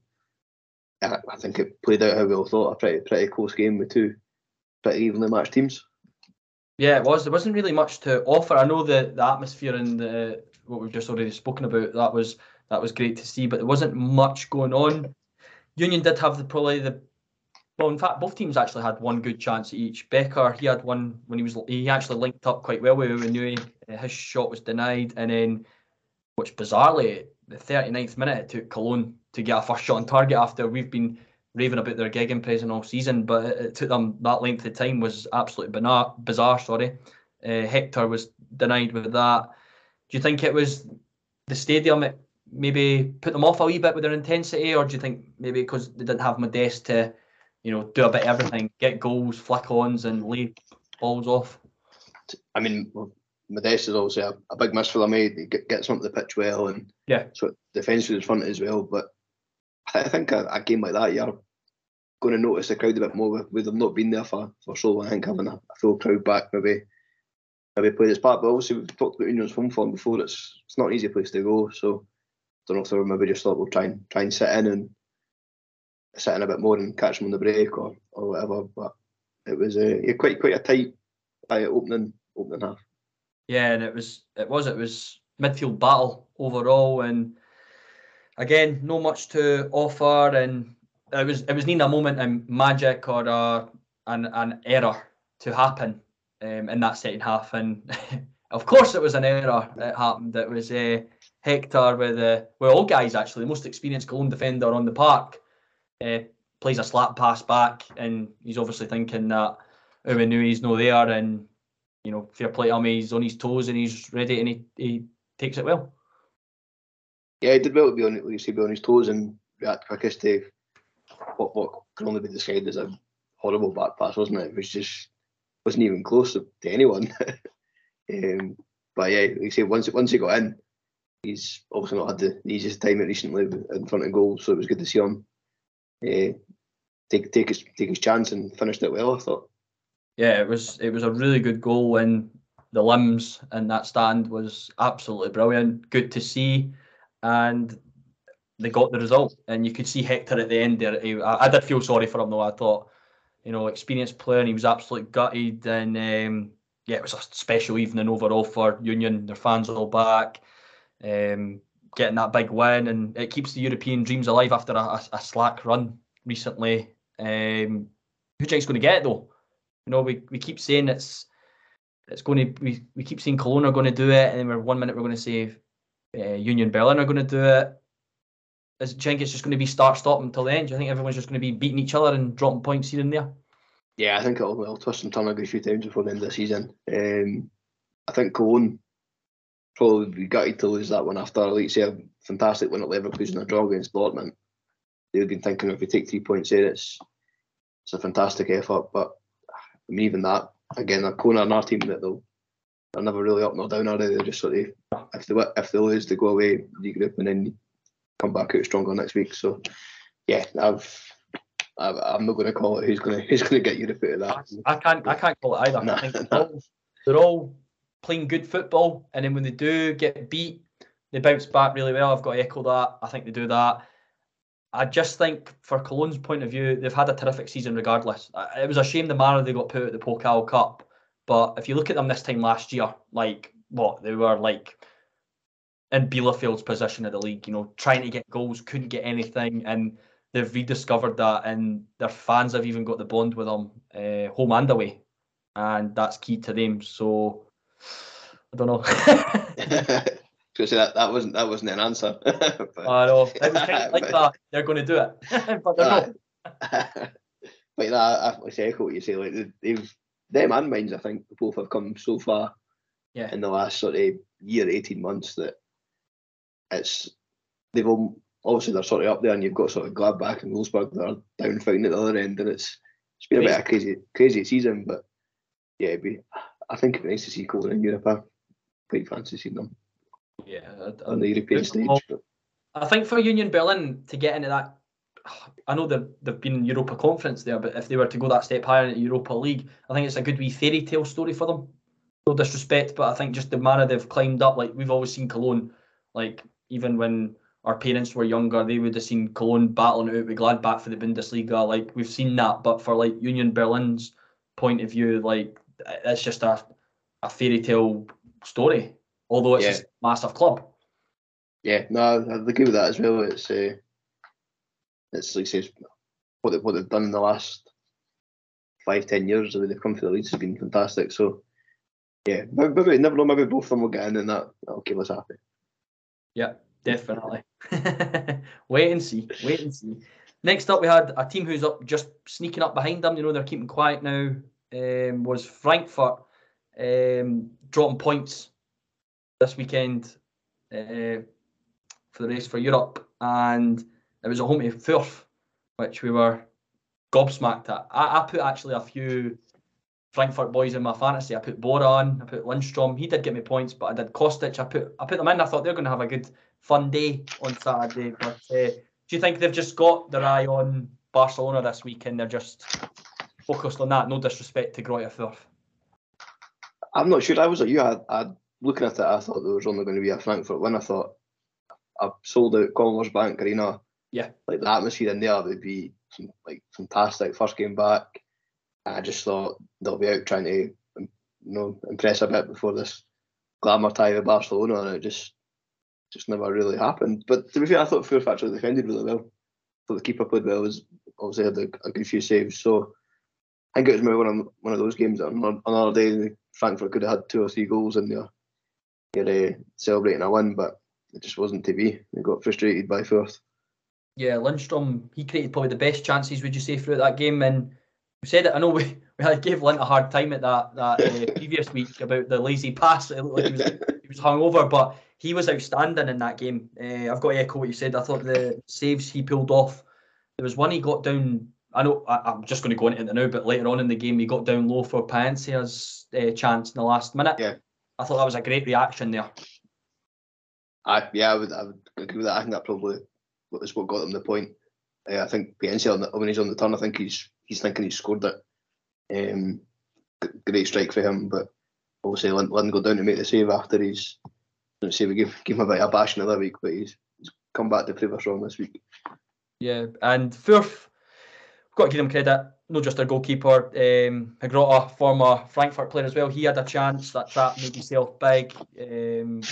[SPEAKER 2] I think it played out how we all thought. A pretty close game with two pretty evenly matched teams.
[SPEAKER 1] Yeah, it was. There wasn't really much to offer. I know the atmosphere and what we've just already spoken about, that was great to see, but there wasn't much going on. Union did have well, in fact, both teams actually had one good chance at each. Becker, he had one when he actually linked up quite well with Uwinui. His shot was denied, and then, which bizarrely, the 39th minute, it took Cologne to get a first shot on target after we've been raving about their gegenpressing all season, but it took them that length of time. Was absolutely bizarre. Hector was denied with that. Do you think it was the stadium? It maybe put them off a wee bit with their intensity, or do you think maybe because they didn't have Modeste to, do a bit of everything, get goals, flick-ons, and lay balls off?
[SPEAKER 2] I mean, Modeste is obviously a big miss for them. He gets onto the pitch well, and so defensively is front as well. But I think a game like that, you're going to notice the crowd a bit more with them not being there for so long. I think having a full crowd back maybe played its part. But obviously we've talked about Union's home form before. It's not an easy place to go. So I don't know if they were maybe just thought we'll try and sit in a bit more and catch them on the break or whatever. But it was quite a tight opening half.
[SPEAKER 1] Yeah, and it was midfield battle overall, and again, no much to offer, and it was needing a moment in magic or an error to happen in that second half, and of course it was an error that happened. It was Hector with all guys actually, the most experienced Cologne defender on the park, plays a slap pass back, and he's obviously thinking that Uwinui's no there, and fair play to him, he's on his toes and he's ready, and he takes it well.
[SPEAKER 2] Yeah, he did well to be on his toes and react quickest to what can only be described as a horrible back pass, wasn't it? It wasn't even close to anyone. But yeah, like you say, once he got in, he's obviously not had the easiest time recently in front of goal, so it was good to see him take his chance and finished it well, I thought.
[SPEAKER 1] Yeah, it was a really good goal, and the limbs and that stand was absolutely brilliant. Good to see, and they got the result. And you could see Hector at the end there. I did feel sorry for him though. I thought, experienced player, and he was absolutely gutted. And it was a special evening overall for Union. Their fans are all back, getting that big win, and it keeps the European dreams alive after a slack run recently. Who do you think's going to get it though? We keep saying it's going to. We keep saying Cologne are going to do it, and then 1 minute we're going to say Union Berlin are going to do it. Do you think it's just going to be start-stop until the end? Do you think everyone's just going to be beating each other and dropping points here and there?
[SPEAKER 2] Yeah, I think it'll twist and turn a good few times before the end of the season. I think Cologne probably be gutted to lose that one after, like you say, a fantastic win at Leverkusen, a draw against Dortmund. They've been thinking if we take 3 points there, it's a fantastic effort. But I mean, even that, again, Cologne are another team that they're never really up nor down, are they? They're just sort of, if they lose, they go away, regroup, and then come back out stronger next week. So yeah, I'm not going to call it who's going to get Europe out of that.
[SPEAKER 1] I can't call it either.
[SPEAKER 2] No.
[SPEAKER 1] I think they're all playing good football, and then when they do get beat, they bounce back really well. I've got to echo that. I think they do that. I just think, for Cologne's point of view, they've had a terrific season regardless. It was a shame the manner they got put at the Pokal Cup, but if you look at them this time last year, they were in Bielefeld's position of the league, trying to get goals, couldn't get anything, and they've rediscovered that, and their fans have even got the bond with them, home and away, and that's key to them. So I don't know.
[SPEAKER 2] So that wasn't an answer.
[SPEAKER 1] I know, it was kind of like that. They're going to do it, but they're not.
[SPEAKER 2] But I echo what you say. Like them and Mainz, I think both have come so far in the last sort of year, 18 months that obviously they're sort of up there, and you've got sort of Gladbach and Wolfsburg that are down fighting at the other end, and it's been a bit of a crazy season. But yeah, I think it'd be nice to see Cologne in Europe. I quite fancy seeing them.
[SPEAKER 1] Yeah,
[SPEAKER 2] on the European stage.
[SPEAKER 1] I think for Union Berlin to get into that, I know they've been in Europa Conference there, but if they were to go that step higher into Europa League, I think it's a good wee fairy tale story for them. no disrespect, but I think just the manner they've climbed up, like we've always seen Cologne, like even when our parents were younger, they would have seen Cologne battling it out with Gladbach for the Bundesliga. Like we've seen that, but for like Union Berlin's point of view, like it's just a fairy tale story, although it's a massive club.
[SPEAKER 2] Yeah, no, I agree with that as well. It's like says what they've done in the last 5-10 years. The way they've come through the leagues has been fantastic. So yeah, maybe never know. Maybe both of them will get in, and that'll keep us happy.
[SPEAKER 1] Yeah, definitely. Wait and see. Next up, we had a team who's up just sneaking up behind them. You know, they're keeping quiet now. Was Frankfurt dropping points this weekend for the race for Europe, and it was a home to Fürth, which we were gobsmacked at. I put actually a few Frankfurt boys in my fantasy. I put Bora on, I put Lundstrom. He did get me points, but I did Kostic. I put them in. I thought they're going to have a good, fun day on Saturday. But do you think they've just got their eye on Barcelona this week and they're just focused on that? No disrespect to Greuther Fürth.
[SPEAKER 2] I'm not sure. I was like you. I looking at it, I thought there was only going to be a Frankfurt win. I thought I've sold out Commerzbank Arena.
[SPEAKER 1] Yeah,
[SPEAKER 2] like the atmosphere in there would be like fantastic. First game back, I just thought they'll be out trying to, impress a bit before this glamour tie with Barcelona, and it just never really happened. But to be fair, I thought Fürth actually defended really well. I thought the keeper played well. Obviously had a good few saves. So I think it was maybe one of those games that on another day Frankfurt could have had 2 or 3 goals and they're celebrating a win, but it just wasn't to be. They got frustrated by Fürth.
[SPEAKER 1] Yeah, Lundstrom, he created probably the best chances, would you say, throughout that game? And we said it, I know we gave Lint a hard time at that previous week about the lazy pass. It looked like he was hungover, but he was outstanding in that game. I've got to echo what you said. I thought the saves he pulled off, there was one he got down, I know I'm just going to go into it now, but later on in the game he got down low for Palencia's chance in the last minute.
[SPEAKER 2] Yeah,
[SPEAKER 1] I thought that was a great reaction there.
[SPEAKER 2] I would agree with that. I think that probably is what got them the point. I think Palencia when he's on the turn, I think he's thinking he's scored it. Great strike for him, but obviously Lynn got down to make the save after we gave him a bit of a bashing the other week, but he's come back to prove us wrong this week.
[SPEAKER 1] Yeah, and Fürth, got to give them credit, not just their goalkeeper, Higrota, former Frankfurt player as well. He had a chance, that trap made himself big, and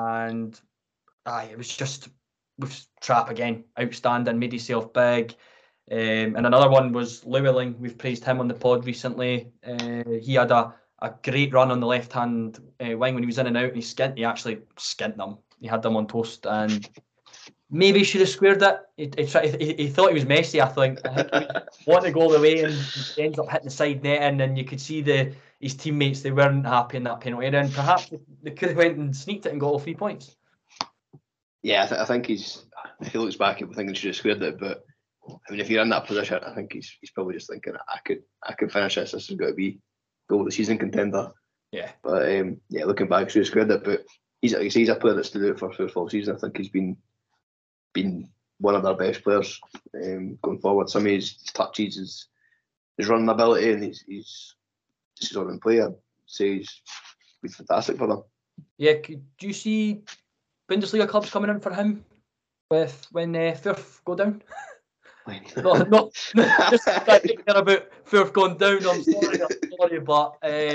[SPEAKER 1] it was just with trap again, outstanding, made himself big. And another one was Llewellyn. We've praised him on the pod recently. He had a great run on the left hand wing when he was in and out, and he actually skint them. He had them on toast, and maybe he should have squared it. He thought he was Messi, I think. He wanted to go the way and he ends up hitting the side netting, and you could see his teammates, they weren't happy in that penalty. And perhaps they could have went and sneaked it and got all 3 points.
[SPEAKER 2] Yeah, I think if he looks back, he'll think he should have squared it. But I mean, if you're in that position, I think he's probably just thinking, I could finish this. This has got to be goal of the season contender.
[SPEAKER 1] Yeah.
[SPEAKER 2] But looking back, he should have squared it. But he's a player that's stood out for full season. I think he's been one of their best players going forward. Some of his touches, his running ability, and he's just his on play. I'd say he's been fantastic for them. Yeah,
[SPEAKER 1] do you see Bundesliga clubs coming in for him when Fürth go down? no, just thinking about Fürth going down. I'm sorry, but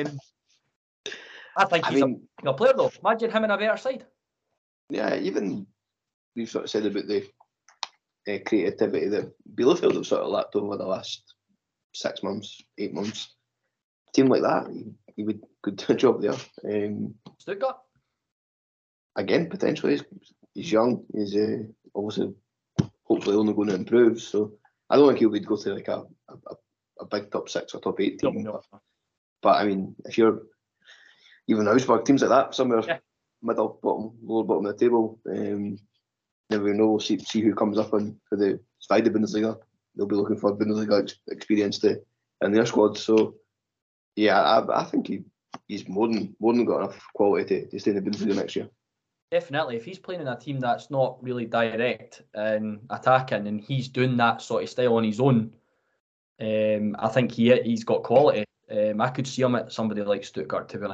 [SPEAKER 1] I think he's a player though. Imagine him in a better side.
[SPEAKER 2] Yeah, even we've sort of said about the creativity that Bielefeld have sort of lacked over the last 6 months, 8 months. A team like that, he would could do a job there.
[SPEAKER 1] Stuttgart? Again,
[SPEAKER 2] potentially. He's young. He's obviously hopefully only going to improve. So I don't think he would go to like a big top 6 or top 8 team.
[SPEAKER 1] No.
[SPEAKER 2] But I mean, if you're even Augsburg, teams like that, somewhere middle, bottom, lower bottom of the table, never know. We'll see who comes up for the Zweite Bundesliga. They'll be looking for Bundesliga experience in their squad. So yeah, I think he's more than got enough quality to stay in the Bundesliga next year.
[SPEAKER 1] Definitely, if he's playing in a team that's not really direct and attacking, and he's doing that sort of style on his own, I think he's got quality. I could see him at somebody like Stuttgart, to be honest.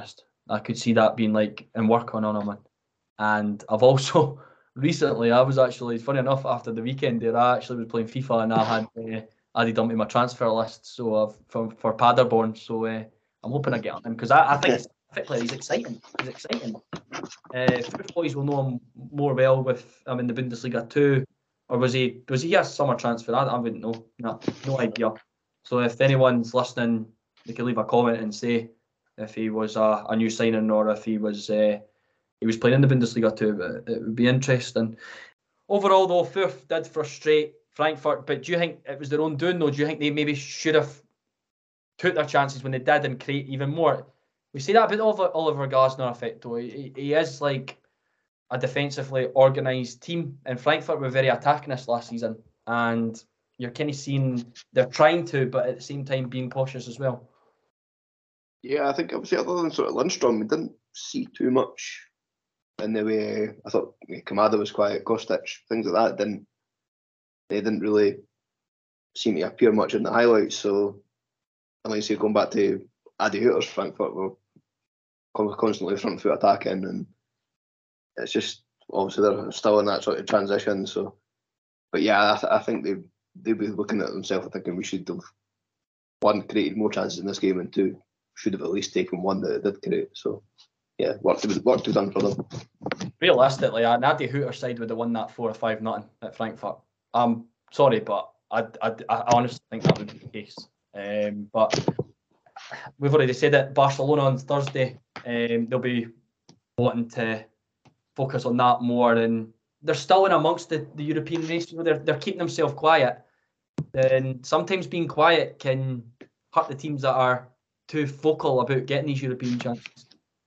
[SPEAKER 1] I could see that being like and working on him. And I've also recently, I was actually, funny enough, after the weekend there, I actually was playing FIFA and I had added him to my transfer list. So for Paderborn. So I'm hoping I get him because I think it's particularly he's exciting. He's exciting. First boys will know him more well with him in the Bundesliga too, or was he a summer transfer? I wouldn't know. No idea. So if anyone's listening, they can leave a comment and say if he was a new signing or if he was playing in the Bundesliga too. But it would be interesting. Overall, though, Fürth did frustrate Frankfurt. But do you think it was their own doing, though? Do you think they maybe should have took their chances when they did and create even more? We see that about Oliver Glasner effect, though. He is like a defensively organised team, and Frankfurt were very attackingist last season. And you're kind of seeing they're trying to, but at the same time being cautious as well.
[SPEAKER 2] Yeah, I think obviously other than sort of Lundstrom, we didn't see too much in the way. I thought Kamada was quiet, Kostic, things like that. They didn't really seem to appear much in the highlights. So, like you say, going back to Adi Hütter's Frankfurt, were constantly front foot attacking, and it's just obviously they're still in that sort of transition. So, but yeah, I think they'll be looking at themselves and thinking we should have, one, created more chances in this game, and two, should have at least taken one that it did create. So yeah, work to be done for them.
[SPEAKER 1] Realistically, an Adi Hütter side would have won that 4 or 5-0 at Frankfurt. I'm sorry, but I honestly think that would be the case. But we've already said it. Barcelona on Thursday, they'll be wanting to focus on that more, and they're still in amongst the European race. You know, they're keeping themselves quiet, and sometimes being quiet can hurt the teams that are too vocal about getting these European chances.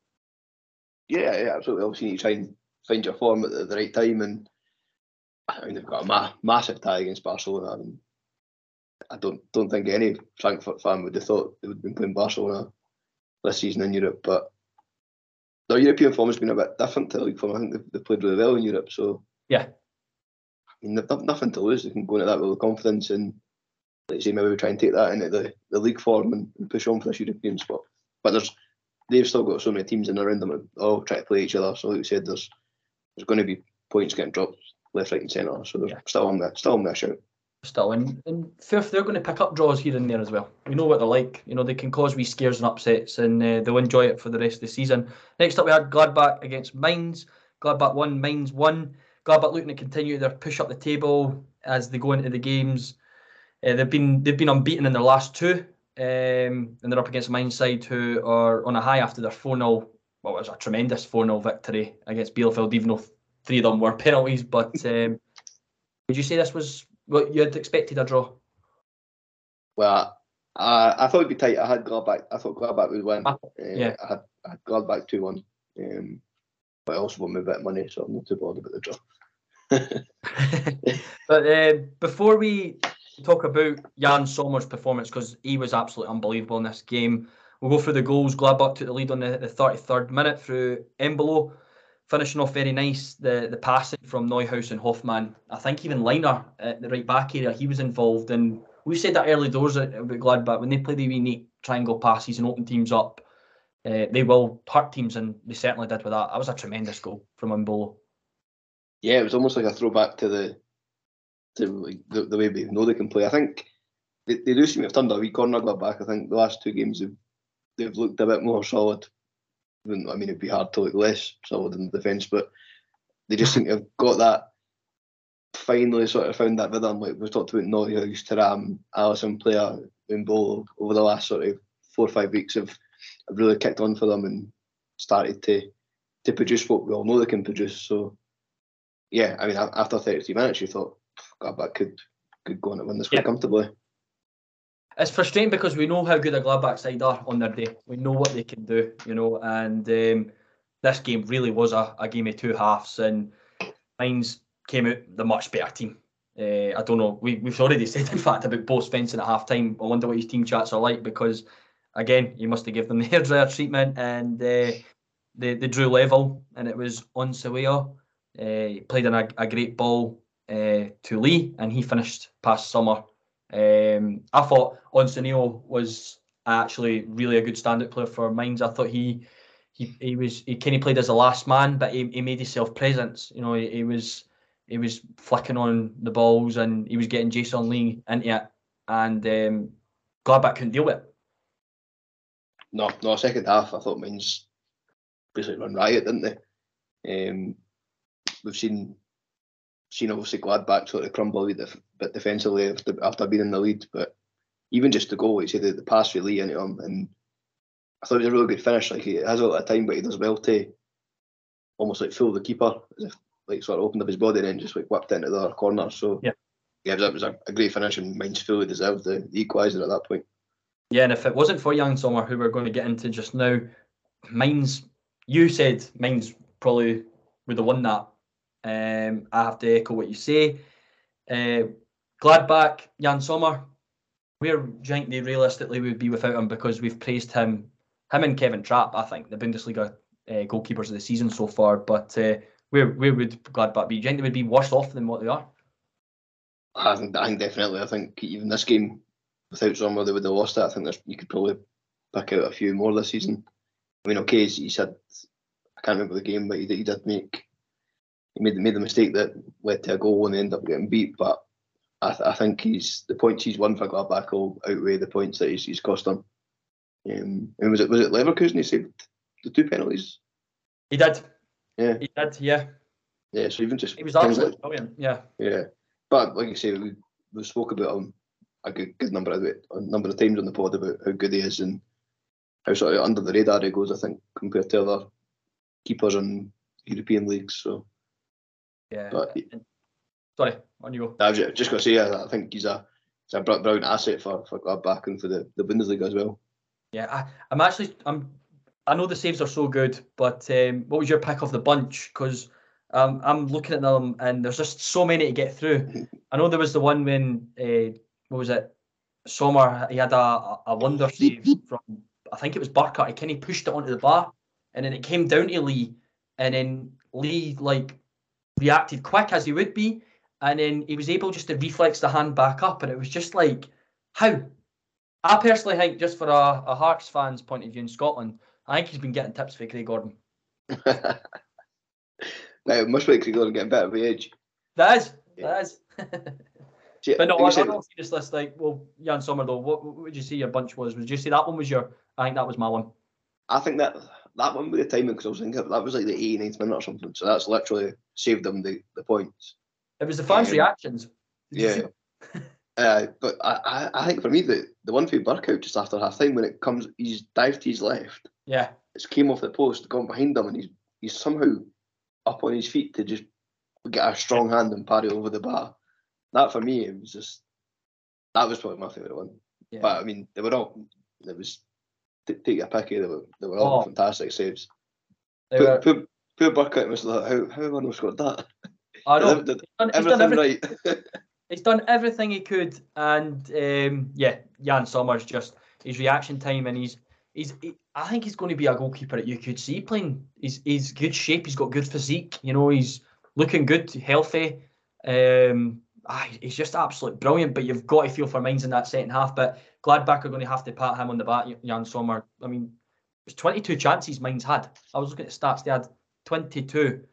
[SPEAKER 2] Yeah, absolutely. Obviously, you need to try and find your form at the right time, and I mean they've got a massive tie against Barcelona. I mean, I don't think any Frankfurt fan would have thought they would have been playing Barcelona this season in Europe, but their European form has been a bit different to league form. I think they've played really well in Europe, so
[SPEAKER 1] yeah.
[SPEAKER 2] I mean, they've nothing to lose. They can go into that with confidence, and like you say, maybe we try and take that into the league form and push on for this European spot. But they've still got so many teams in around them all trying to play each other. So like you said, there's going to be points getting dropped left, right, and centre. So they're still on that shout.
[SPEAKER 1] Still, and Fürth, they're going to pick up draws here and there as well. We know what they're like. You know, they can cause wee scares and upsets, and they'll enjoy it for the rest of the season. Next up, we had Gladbach against Mainz. Gladbach won, Mainz won. Gladbach looking to continue their push up the table as they go into the games. They've been unbeaten in their last two, and they're up against Mainz side who are on a high after their 4-0. Well, it was a tremendous 4-0 victory against Bielefeld, even though 3 of them were penalties. But would you say this was what you had expected, a draw?
[SPEAKER 2] Well, I thought it'd be tight. I had Gladbach. I thought Gladbach would win.
[SPEAKER 1] Yeah.
[SPEAKER 2] I had Gladbach 2-1. But I also won me a bit of money, so I'm not too bothered about the draw.
[SPEAKER 1] But before we talk about Jan Sommer's performance, because he was absolutely unbelievable in this game, we'll go through the goals. Gladbach took the lead on the 33rd minute through Embolo, finishing off very nice. The passing from Neuhaus and Hoffmann. I think even Leiner at the right back area, he was involved. And we said that early doors about Gladbach, when they play the wee neat triangle passes and open teams up, they will hurt teams, and they certainly did with that. That was a tremendous goal from Embolo.
[SPEAKER 2] Yeah, it was almost like a throwback to the way we know they can play. I think they do seem to have turned a wee corner Gladbach. I think the last two games they've looked a bit more solid. I mean, it'd be hard to look less solid in the defence, but they just seem to have got that, finally sort of found that rhythm. Like we've talked about Neuhaus, Thuram, Alisson, Player, Embolo over the last sort of 4 or 5 weeks have really kicked on for them and started to produce what we all know they can produce. So yeah, I mean, after 33 minutes, you thought Gladbach could go on and win this quite comfortably.
[SPEAKER 1] It's frustrating because we know how good a Gladbach side are on their day. We know what they can do, you know, and this game really was a game of two halves, and Mainz came out the much better team. I don't know, we've already said, in fact, about Bo Svensson at half-time. I wonder what his team chats are like, because, again, you must have given them the hairdryer treatment, and they drew level, and it was Onsewea. He played in a great ball to Lee, and he finished past Sommer. I thought Onsewea was actually really a good standout player for Mainz. I thought he he kind of played as a last man, but he made himself presence. You know, he was flicking on the balls and he was getting Jason Lee into it, and Gladbach couldn't deal with it.
[SPEAKER 2] No, second half I thought Mainz basically run riot, didn't they? We've seen obviously Gladbach sort of crumble a bit defensively after being in the lead, but even just the goal, the pass with Lee into him, and I thought it was a really good finish. Like, he has a lot of time, but he does well to almost like fool the keeper, as if like sort of opened up his body and then just like whipped into the other corner. So yeah, that was a great finish, and Mainz fully deserved the equaliser at that point. Yeah,
[SPEAKER 1] and if it wasn't for Jan Sommer, who we're going to get into just now, Mainz, you said Mainz probably would have won that. I have to echo what you say. Gladbach, Jan Sommer, where do you think they realistically would be without him? Because we've praised him and Kevin Trapp, I think, the Bundesliga goalkeepers of the season so far. But where would Gladbach be? Do you think they would be worse off than what they are?
[SPEAKER 2] I think definitely. I think even this game, without Sommer, they would have lost it. I think you could probably pick out a few more this season. I mean, okay, he said, I can't remember the game, but he did make, he made the mistake that led to a goal and ended up getting beat. But I think the points he's won for Gladbach will outweigh the points that he's cost them. And was it Leverkusen he saved the 2 penalties?
[SPEAKER 1] He did.
[SPEAKER 2] Yeah.
[SPEAKER 1] He did. Yeah.
[SPEAKER 2] Yeah. So even just
[SPEAKER 1] he was absolutely brilliant. Yeah.
[SPEAKER 2] Yeah. But like you say, we spoke about him a good number of times on the pod about how good he is and how sort of under the radar he goes, I think, compared to other keepers in European leagues. So
[SPEAKER 1] yeah. But sorry, on you go.
[SPEAKER 2] I was just going to say, I think he's a brilliant asset for Gladbach and for the Bundesliga as well.
[SPEAKER 1] Yeah, I know the saves are so good, but what was your pick of the bunch? Because I'm looking at them and there's just so many to get through. I know there was the one when what was it? Sommer, he had a wonder save from, I think it was Burkhardt. He kind of pushed it onto the bar, and then it came down to Lee, and then Lee like reacted quick as he would be, and then he was able just to reflex the hand back up, and it was just like, how? I personally think, just for a Hearts fan's point of view in Scotland, I think he's been getting tips for Craig Gordon.
[SPEAKER 2] Now, it must be Craig Gordon getting better with age.
[SPEAKER 1] That is. But no, I don't see this list like, well, Jan Sommer though, what would you say your bunch was? Would you say that one was your, I think that was my one.
[SPEAKER 2] I think that one with the timing, because I was thinking that was like the 89th minute or something, so that's literally saved them the points.
[SPEAKER 1] It was the fans' reactions.
[SPEAKER 2] Yeah. But I think for me, the one for Burkhardt just after half time, when it comes, he's dived to his left.
[SPEAKER 1] Yeah.
[SPEAKER 2] It's came off the post, gone behind him, and he's somehow up on his feet to just get a strong hand and parry over the bar. That for me, that was probably my favourite one. Yeah. But I mean, they were all, it was, take your picky, they were all fantastic saves. Poor Burkhardt was like, how have I not scored that?
[SPEAKER 1] I know.
[SPEAKER 2] He's done everything
[SPEAKER 1] right. He's done everything he could, and Jan Sommer's just his reaction time, and I think he's going to be a goalkeeper that you could see playing. He's good shape. He's got good physique. You know, he's looking good, healthy. He's just absolutely brilliant. But you've got to feel for Mainz in that second half. But Gladbach are going to have to pat him on the back. Jan Sommer. I mean, it was 22 chances Mainz had. I was looking at the stats. They had 22.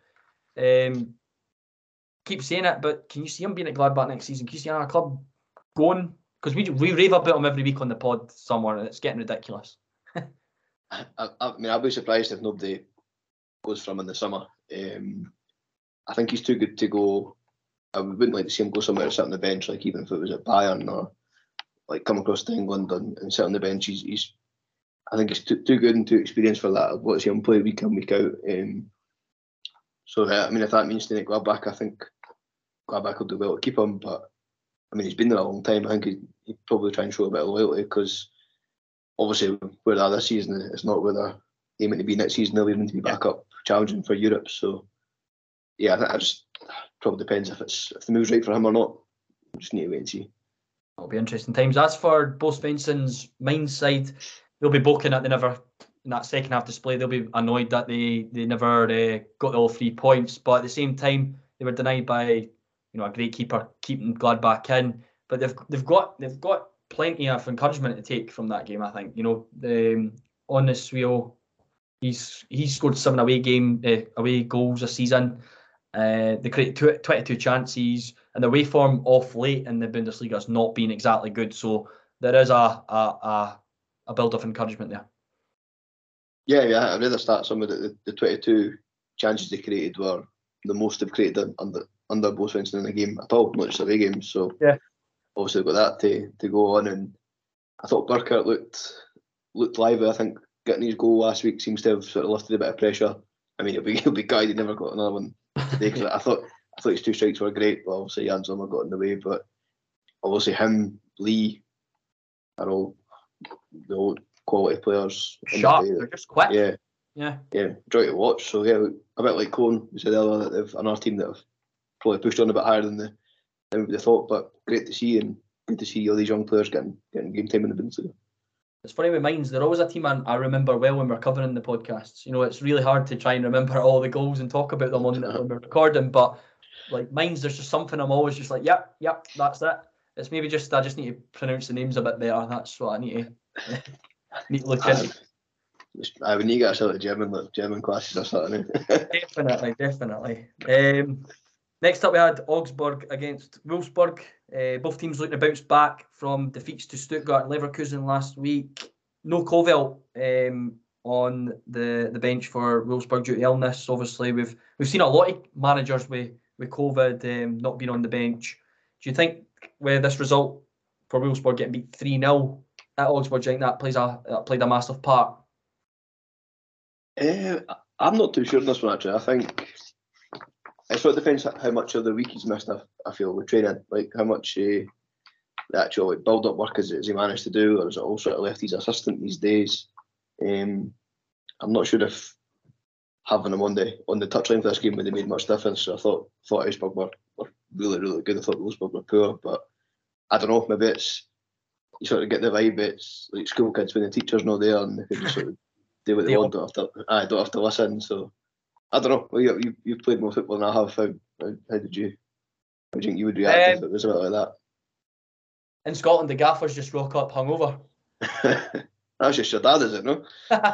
[SPEAKER 1] Keep saying it, but can you see him being at Gladbach next season? Can you see our club going? Because we rave about him every week on the pod somewhere, and it's getting ridiculous.
[SPEAKER 2] I mean, I'll be surprised if nobody goes for him in the summer. I think he's too good to go. I wouldn't like to see him go somewhere and sit on the bench, like even if it was at Bayern or like come across to England and sit on the bench. I think he's too good and too experienced for that. I'd want to see him play week in, week out. So I mean, if that means staying at Gladbach, I think Gladbach will do well to keep him. But I mean, he's been there a long time. I think he'd probably try and show a bit of loyalty, because obviously where they are this season, it's not where they're aiming to be next season. They're aiming to be back up challenging for Europe. So yeah, I think that just probably depends if the move's right for him or not. We'll just need to wait and see.
[SPEAKER 1] It'll be interesting times. As for Bo Svensson's Mainz side, they'll be balking that they never, in that second half display, they'll be annoyed that they never got all 3 points. But at the same time, they were denied by a great keeper keeping Gladbach in. But they've got plenty of encouragement to take from that game. I think on this wheel, He's scored 7 away goals a season. They created 22 chances, and the away form off late in the Bundesliga has not been exactly good. So there is a build of encouragement there.
[SPEAKER 2] Yeah, I read the stats. Some of the 22 chances they created were the most they've created under Bo Svensson in a game at all, not just away games. So
[SPEAKER 1] yeah,
[SPEAKER 2] obviously got that to go on. And I thought Burkhardt looked lively. I think getting his goal last week seems to have sort of lifted a bit of pressure. I mean, he'll be gutted he never got another one today, because I thought his 2 strikes were great, but obviously Jan Sommer got in the way. But obviously him, Lee, are all the old quality players.
[SPEAKER 1] Sharp, they're just quick.
[SPEAKER 2] Yeah, joy to watch. So yeah, a bit like Cone, we said earlier, that they've another team that have probably pushed on a bit higher than they thought. But great to see, and good to see all these young players getting game time in the Bundesliga.
[SPEAKER 1] It's funny with Mainz, they're always a team I remember well when we're covering the podcasts. You know, it's really hard to try and remember all the goals and talk about them when we're recording, but like Mainz, there's just something I'm always just like, yep, that's it. It's maybe just I just need to pronounce the names a bit better. That's what I need to look into.
[SPEAKER 2] I would need to get ourselves to German classes or something.
[SPEAKER 1] Definitely. Next up, we had Augsburg against Wolfsburg. Both teams looking to bounce back from defeats to Stuttgart and Leverkusen last week. No Kovel on the bench for Wolfsburg due to illness. Obviously, we've seen a lot of managers with COVID not being on the bench. Do you think with this result for Wolfsburg getting beat 3-0 at Augsburg, do you think that played a massive part?
[SPEAKER 2] I'm not too sure on this one, actually. I think it sort of depends how much of the week he's missed, I feel, with training. Like how much the actual build-up work has he managed to do, or is it all sort of left his assistant these days? I'm not sure if having him on the touchline for this game would have made much difference. So I thought Augsburg were really, really good. I thought Wolfsburg were poor, but I don't know, maybe it's, you sort of get the vibe, it's like school kids when the teacher's not there and they can just sort of do what they want, don't have to listen. So I don't know. Well, you've played more football than I have. How did you? How do you think you would react if it was a bit like that?
[SPEAKER 1] In Scotland, the gaffers just rock up hungover.
[SPEAKER 2] That's just your dad, is it? No.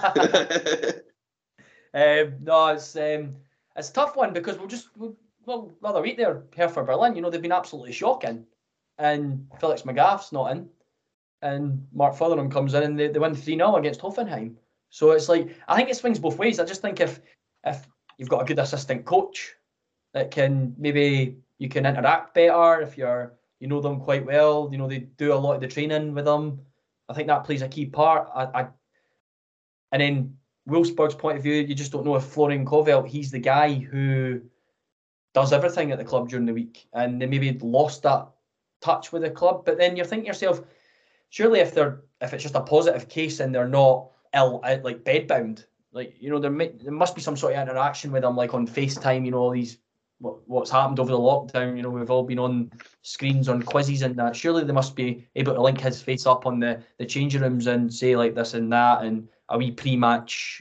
[SPEAKER 1] No, it's a tough one because the other week there, Hertha Berlin, they've been absolutely shocking, and Felix Magath's not in, and Mark Fotherham comes in and they win 3-0 against Hoffenheim. So it's like, I think it swings both ways. I just think if you've got a good assistant coach that maybe you can interact better, if you know them quite well, they do a lot of the training with them. I think that plays a key part. And then Wolfsburg's point of view, you just don't know if Florian Kovel, he's the guy who does everything at the club during the week, and they maybe lost that touch with the club. But then you're thinking to yourself, surely if it's just a positive case and they're not ill, like bedbound, like there must be some sort of interaction with them, like on FaceTime. All these what's happened over the lockdown. We've all been on screens on quizzes and that. Surely they must be able to link his face up on the changing rooms and say like this and that, and a wee pre-match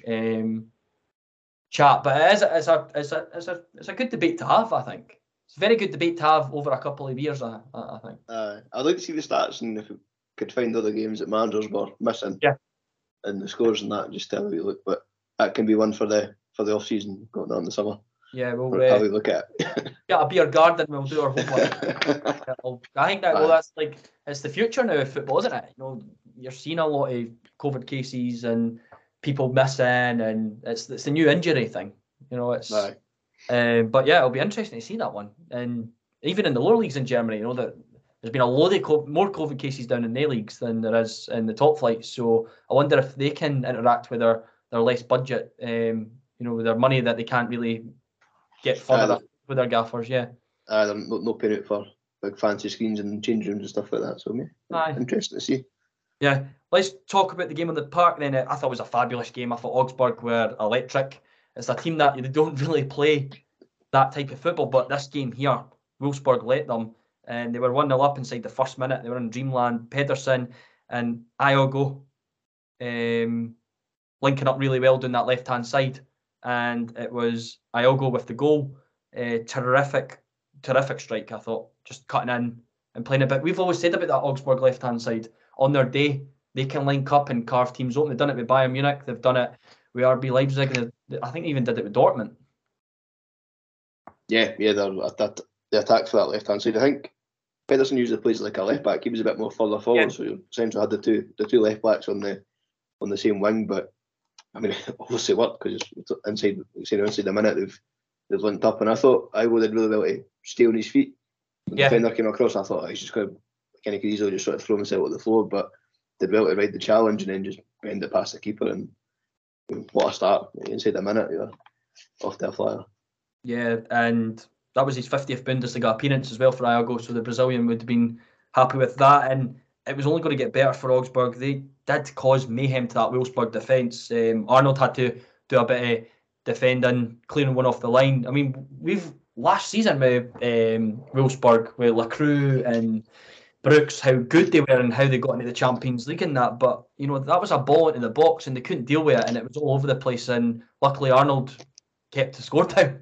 [SPEAKER 1] chat. But it's a good debate to have. I think it's a very good debate to have over a couple of years. I think.
[SPEAKER 2] I'd like to see the stats, and if we could find other games that managers were missing, and the scores and that, just tell me look. But that can be one for the off season going on in the summer.
[SPEAKER 1] Yeah, we'll
[SPEAKER 2] how we look at it.
[SPEAKER 1] Get a beer garden. We'll do our homework. I think that's like, it's the future now of football, isn't it? You're seeing a lot of COVID cases and people missing, and it's the new injury thing. It's. But yeah, it'll be interesting to see that one. And even in the lower leagues in Germany, that there's been a load of more COVID cases down in their leagues than there is in the top flights. So I wonder if they can interact with their less budget, with their money that they can't really get further with their gaffers. Yeah.
[SPEAKER 2] No paying out for big fancy screens and change rooms and stuff like that. So interesting to see.
[SPEAKER 1] Yeah. Let's talk about the game on the park then. I thought it was a fabulous game. I thought Augsburg were electric. It's a team that they don't really play that type of football, but this game here, Wolfsburg let them, and they were 1-0 up inside the first minute. They were in dreamland. Pedersen and Iogo linking up really well down that left-hand side, and it was Iogo with the goal. Terrific strike, I thought, just cutting in and playing a bit. We've always said about that Augsburg left-hand side. On their day, they can link up and carve teams open. They've done it with Bayern Munich. They've done it with RB Leipzig, and I think they even did it with Dortmund.
[SPEAKER 2] Yeah, the attack for that left hand side. I think Pedersen usually plays like a left back. He was a bit more further forward, so Central had the two left backs on the same wing. But I mean, obviously worked because inside the minute they've linked up, and I thought Iwo did really well to stay on his feet. When the defender came across, I thought he's just going to kind of could easily just sort of throw himself at the floor, but did well to ride the challenge and then just bend it past the keeper, and what a start inside a minute. Off to a flyer.
[SPEAKER 1] Yeah, and that was his 50th Bundesliga appearance as well for Iago, so the Brazilian would have been happy with that, and it was only going to get better for Augsburg. They did cause mayhem to that Wolfsburg defence. Arnold had to do a bit of defending, clearing one off the line. I mean, we've last season with Wolfsburg, with Lacroix and Brooks, how good they were and how they got into the Champions League and that, but that was a ball into the box and they couldn't deal with it, and it was all over the place, and luckily Arnold kept the score down.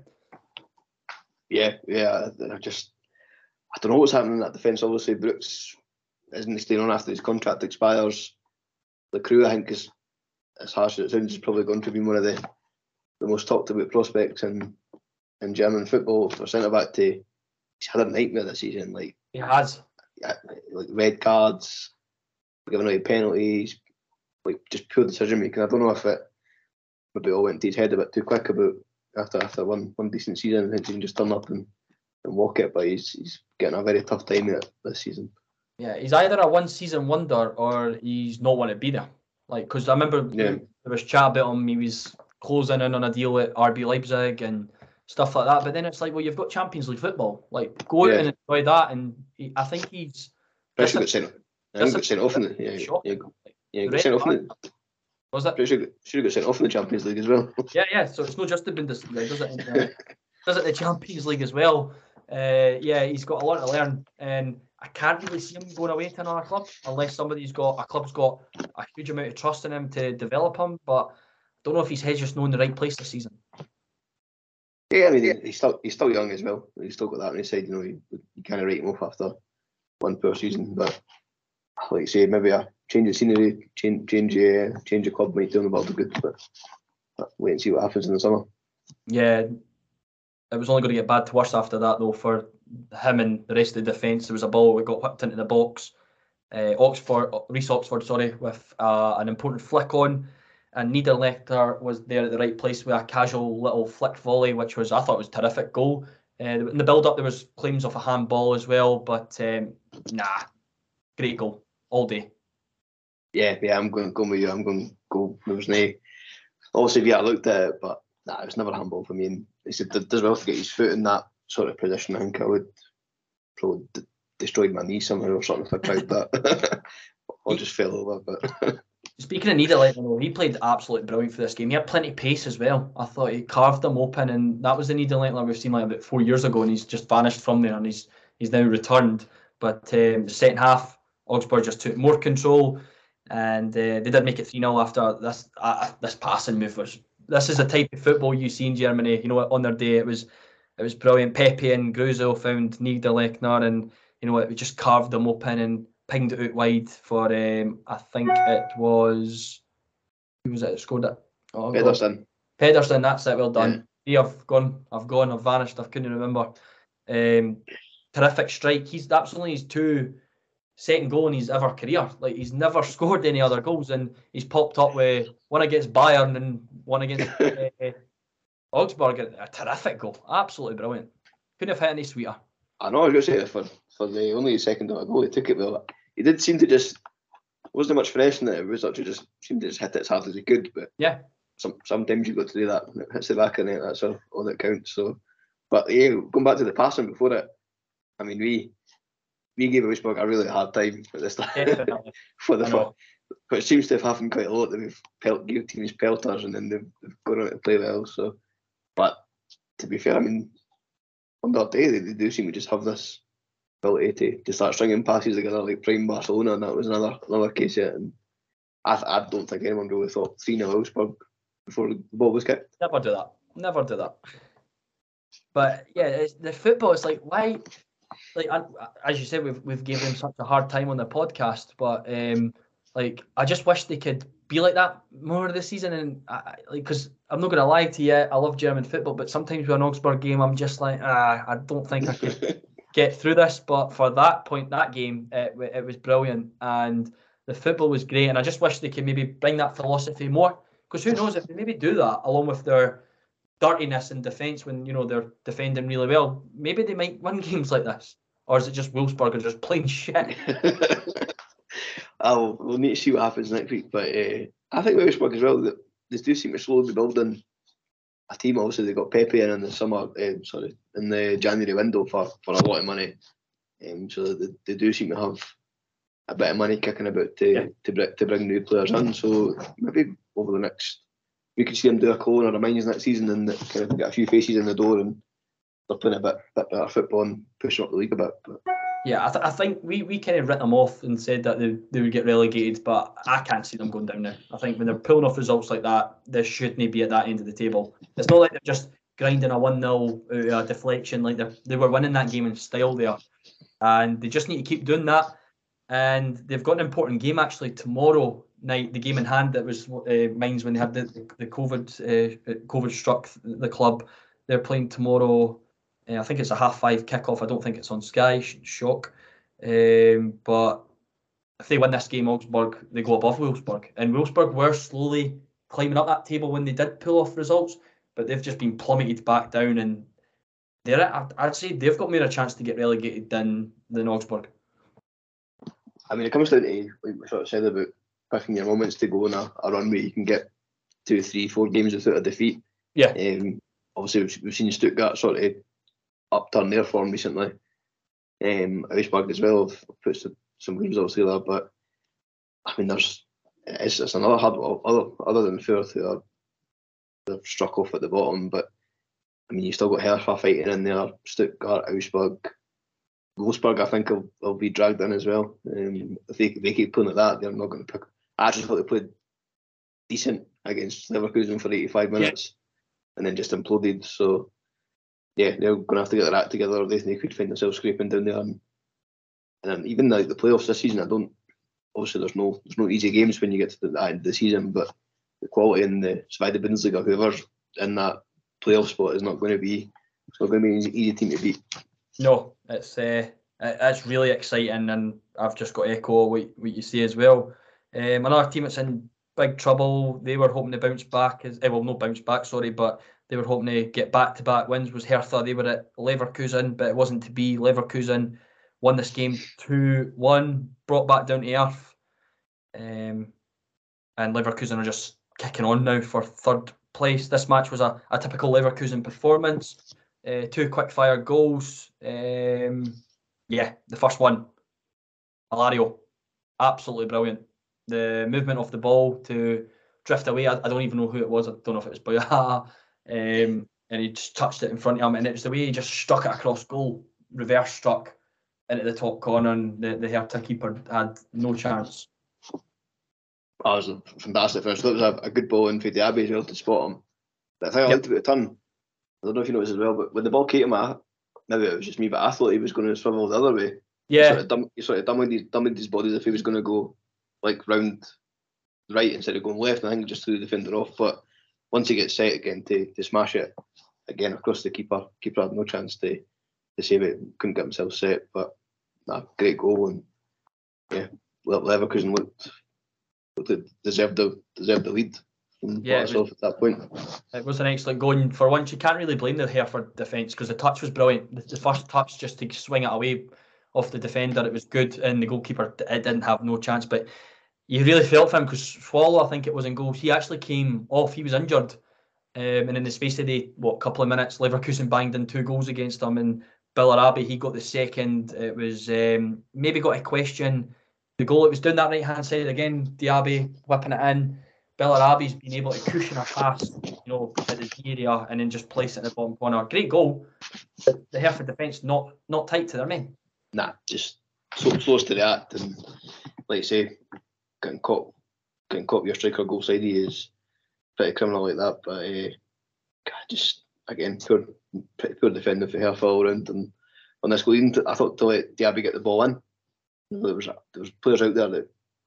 [SPEAKER 2] Yeah, I don't know what's happening in that defence. Obviously, Brooks isn't staying on after his contract expires. The crew, I think, is, as harsh as it sounds, is probably going to be one of the most talked about prospects in German football for centre back. He's had a nightmare this season. Like
[SPEAKER 1] he has,
[SPEAKER 2] like red cards, giving away penalties, like just poor decision making. I don't know if it maybe all went to his head a bit too quick about after one decent season, and he can just turn up and walk it. But he's getting a very tough time at this season.
[SPEAKER 1] Yeah, he's either a one-season wonder or he's not want to be there. Like, because I remember there was chat about him. He was closing in on a deal at RB Leipzig and stuff like that. But then it's like, well, you've got Champions League football. Like, go out and enjoy that. And I think he's.
[SPEAKER 2] Pretty sure got sent off in the got sent off in the.
[SPEAKER 1] Was that?
[SPEAKER 2] Pretty sure got sent off in the Champions League as well.
[SPEAKER 1] Yeah. So it's not just the Bundesliga. Does it? Does it the Champions League as well? He's got a lot to learn, and I can't really see him going away to another club unless a club's got a huge amount of trust in him to develop him. But I don't know if his head's just not in the right place this season.
[SPEAKER 2] Yeah, I mean he's still young as well. He's still got that on his side. You kind of write him off after one poor season, but like you say, maybe a change of scenery, change of club might do him a bit of good. But wait and see what happens in the summer.
[SPEAKER 1] Yeah, it was only going to get bad to worse after that though for him and the rest of the defence. There was a ball that got whipped into the box. Reece Oxford, with an important flick on, and Niederlechner was there at the right place with a casual little flick volley, which I thought was a terrific goal. In the build-up, there was claims of a handball as well, but great goal all day.
[SPEAKER 2] Yeah, I'm going to go with you. I'm going to go. There was no. Obviously, I looked at it, but it was never a handball for me. And he said, does well to get his foot in that sort of position. I think I would probably destroyed my knee somehow or something if I tried that. Or just fell over. But
[SPEAKER 1] speaking of Niederlechner, he played absolutely brilliant for this game. He had plenty of pace as well. I thought he carved them open, and that was the Niederlechner we've seen like about 4 years ago, and he's just vanished from there, and he's now returned. But the second half, Augsburg just took more control, and they did make it 3-0 after this. This passing move this is the type of football you see in Germany. On their day, it was brilliant. Pepe and Gruzel found Niederlechner, and it just carved them open and pinged it out wide for I think it was, who was it that scored it?
[SPEAKER 2] Pedersen,
[SPEAKER 1] that's it, well done. Yeah. I've vanished, I couldn't remember. Terrific strike. That's only his second goal in his ever career. Like, he's never scored any other goals, and he's popped up with one against Bayern and one against Augsburg. A terrific goal, absolutely brilliant. Couldn't have hit any sweeter.
[SPEAKER 2] I know, I was going to say for the only second goal, he took it well. He did seem to just wasn't much finesse in it. It was actually just seemed to just hit it as hard as he could. But
[SPEAKER 1] yeah,
[SPEAKER 2] sometimes you've got to do that. It hits the back of the net. That's all that counts. So, but yeah, going back to the passing before it, I mean, we gave Wolfsburg a really hard time at this time but it seems to have happened quite a lot. That we've give teams pelters and then they've gone on to play well. So, but to be fair, I mean, on that day they do seem to just have this ability to start stringing passes together like prime Barcelona, and that was another case yet. And I don't think anyone really thought 3-0 Wolfsburg before the ball was kicked.
[SPEAKER 1] Never do that. But yeah, the football is like, why? Like, as you said, we've given them such a hard time on the podcast, but Like, I just wish they could be like that more of the season. And because I'm not going to lie to you, I love German football, but sometimes with an Augsburg game, I'm just like, I don't think I could get through this. But for that game, it was brilliant, and the football was great. And I just wish they could maybe bring that philosophy more. Because who knows, if they maybe do that along with their dirtiness in defence when they're defending really well, maybe they might win games like this. Or is it just Wolfsburg are just plain shit?
[SPEAKER 2] We'll need to see what happens next week. But I think Wolfsburg as well, they do seem to slowly be building a team. Obviously, they got Pepe in the summer, in the January window for a lot of money. So they do seem to have a bit of money kicking about to bring new players in. So maybe over the next, we could see them do a clone or a Mines next season and kind of get a few faces in the door and they're playing a bit better football and pushing up the league a bit. But
[SPEAKER 1] yeah, I think we kind of writ them off and said that they would get relegated, but I can't see them going down now. I think when they're pulling off results like that, they shouldn't be at that end of the table. It's not like they're just grinding a 1-0 out of deflection. Like they were winning that game in style there, and they just need to keep doing that. And they've got an important game actually tomorrow night. The game in hand that was Mines when they had the COVID struck the club. They're playing tomorrow. I think it's a 5:30 kickoff. I don't think it's on Sky. Shock. But if they win this game, Augsburg, they go above Wolfsburg. And Wolfsburg were slowly climbing up that table when they did pull off results, but they've just been plummeted back down. And I'd say they've got more a chance to get relegated than Augsburg.
[SPEAKER 2] I mean, it comes down to, like we sort of said about picking your moments to go on a run where you can get 2, 3, 4 games without a defeat.
[SPEAKER 1] Yeah.
[SPEAKER 2] Obviously, we've seen Stuttgart sort of upturn their form recently. Augsburg as well have put some games obviously there, but I mean, it's another hard other than Fürth who they've struck off at the bottom, but I mean, you still got Hertha fighting in there, Stuttgart, Augsburg. Wolfsburg, I think, will be dragged in as well. If they keep playing like that, they're not going to pick. I actually thought they played decent against Leverkusen for 85 minutes and then just imploded. So, yeah, they're going to have to get their act together or they could find themselves scraping down there. And then even the playoffs this season, obviously there's no easy games when you get to the end of the season, but the quality in the Zweite Bundesliga, whoever's in that playoff spot is not going to be an easy team to beat.
[SPEAKER 1] No, it's really exciting, and I've just got to echo what you say as well. Another team that's in big trouble. They were hoping to bounce back, not bounce back, sorry, but they were hoping to get back-to-back wins. Was Hertha? They were at Leverkusen, but it wasn't to be. Leverkusen won this game 2-1, brought back down to earth, and Leverkusen are just kicking on now for third place. This match was a typical Leverkusen performance. 2 quick-fire goals. The first one, Alario, absolutely brilliant. The movement of the ball to drift away. I don't even know who it was. I don't know if it was Boyata. And he just touched it in front of him, and it was the way he just struck it across goal, reverse struck into the top corner, and the Hertha keeper had no chance.
[SPEAKER 2] It was a fantastic finish. That was a good ball in for Diaby as well to spot him. But I think I liked about the turn. I don't know if you noticed as well, but when the ball came to him, maybe it was just me, but I thought he was going to swivel the other way.
[SPEAKER 1] Yeah.
[SPEAKER 2] He sort of dummied his body as if he was going to go like round right instead of going left. And I think he just threw the defender off. But once he gets set again to smash it again across the keeper had no chance to save it. Couldn't get himself set. But great goal, and yeah, Leverkusen looked deserved the lead. At that point.
[SPEAKER 1] It was an excellent goal, and for once you can't really blame the Hereford defence because the touch was brilliant. The first touch just to swing it away off the defender, it was good, and the goalkeeper it didn't have no chance. But you really felt for him because Swallow, I think it was in goals, he actually came off. He was injured, and in the space of the couple of minutes, Leverkusen banged in 2 goals against him, and Bellarabi, he got the second. It was maybe got a question the goal. It was down that right hand side again. Diaby whipping it in. Bellarabi's been able to cushion a pass, at the area and then just place it in the bottom corner. Great goal. The Hereford defence not tight to their men.
[SPEAKER 2] Nah, just so close to the act, and like you say, getting caught with your striker goal side is pretty criminal like that. But just again, pretty poor defending for Hereford all round. And on this goal, I thought to let Diaby get the ball in, there was players out there that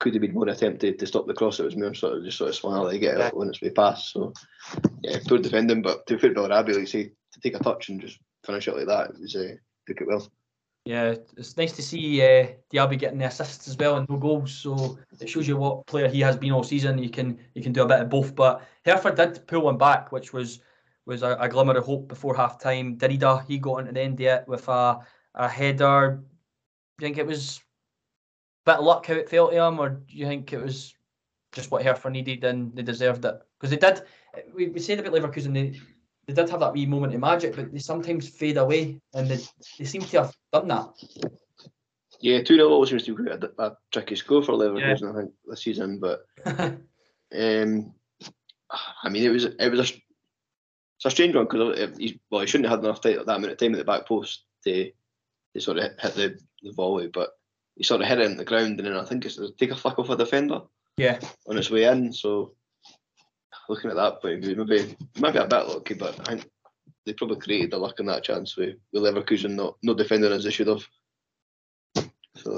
[SPEAKER 2] could have been more attempt to stop the cross. It was more sort of smile they get it when it's way past. So yeah, poor defending, but to football Arabi, like you say, to take a touch and just finish it like that, it was took it well.
[SPEAKER 1] Yeah, it's nice to see Diaby getting the assists as well and no goals. So it shows you what player he has been all season. You can do a bit of both. But Hereford did pull one back, which was a glimmer of hope before half time. Derrida, he got into the end of it with a header. Do you think it was a bit of luck how it fell to him, or do you think it was just what Hereford needed and they deserved it? Because they did. We said about Leverkusen, they did have that wee moment of magic, but they sometimes fade away, and they seem to have done that.
[SPEAKER 2] Yeah, 2-0 always seems to be a tricky score for Leverkusen, I think, this season. But I mean, it's a strange one because he shouldn't have had enough time, that amount of time at the back post to sort of hit the volley, but he sort of hit it in the ground, and then I think it's take a flick off a defender.
[SPEAKER 1] Yeah.
[SPEAKER 2] On its way in, so looking at that point, maybe a bit lucky, but I think they probably created the luck in that chance with Leverkusen not defending as they should have. So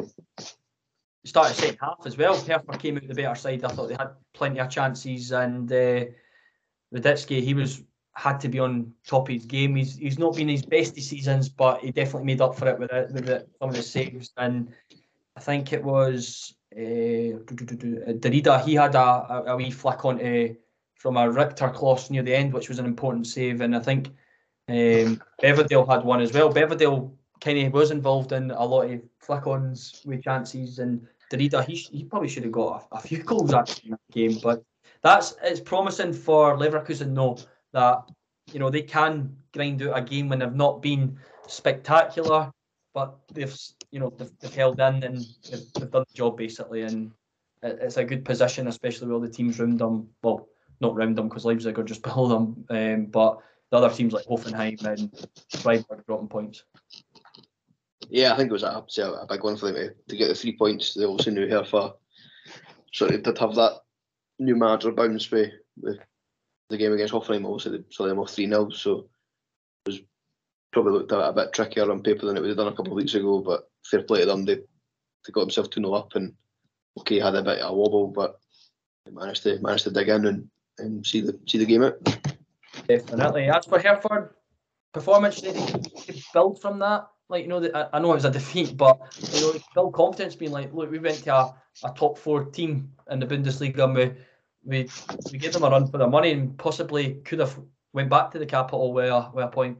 [SPEAKER 1] started second half as well. Hereford came out the better side. I thought they had plenty of chances, and Raditsky, he had to be on top of his game. He's not been his best of seasons, but he definitely made up for it with some of the saves. And I think it was Derrida. He had a wee flick onto from a Richter cross near the end, which was an important save. And I think Beverdale had one as well. Beverdale kind of was involved in a lot of flick-ons with chances, and Derrida, he probably should have got a few goals actually in that game. But it's promising for Leverkusen, know that they can grind out a game when they've not been spectacular, but they've held in and they've done the job basically, and it's a good position, especially with all the teams round them. Well, not round them because Leipzig are just below them, but the other teams like Hoffenheim and Freiburg dropping points.
[SPEAKER 2] Yeah, I think it was a big one for them to get the 3 points. They also knew Hereford sort of did have that new manager bounce with the game against Hoffenheim. Obviously, they saw them off 3-0, so it was probably looked a bit trickier on paper than it would have done a couple of weeks ago. But fair play to them, they got themselves 2-0 up, and had a bit of a wobble, but they managed to dig in and see the game out.
[SPEAKER 1] Definitely. As for Hereford performance, they could build from that. Like, I know it was a defeat, but build confidence, being like, look, we went to a top 4 team in the Bundesliga, and we gave them a run for their money, and possibly could have went back to the capital with a point.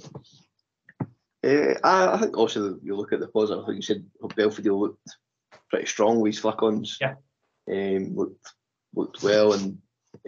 [SPEAKER 2] I think also you look at the positive. I think you said Belfodil looked pretty strong with his flick-ons.
[SPEAKER 1] Yeah.
[SPEAKER 2] Looked well, and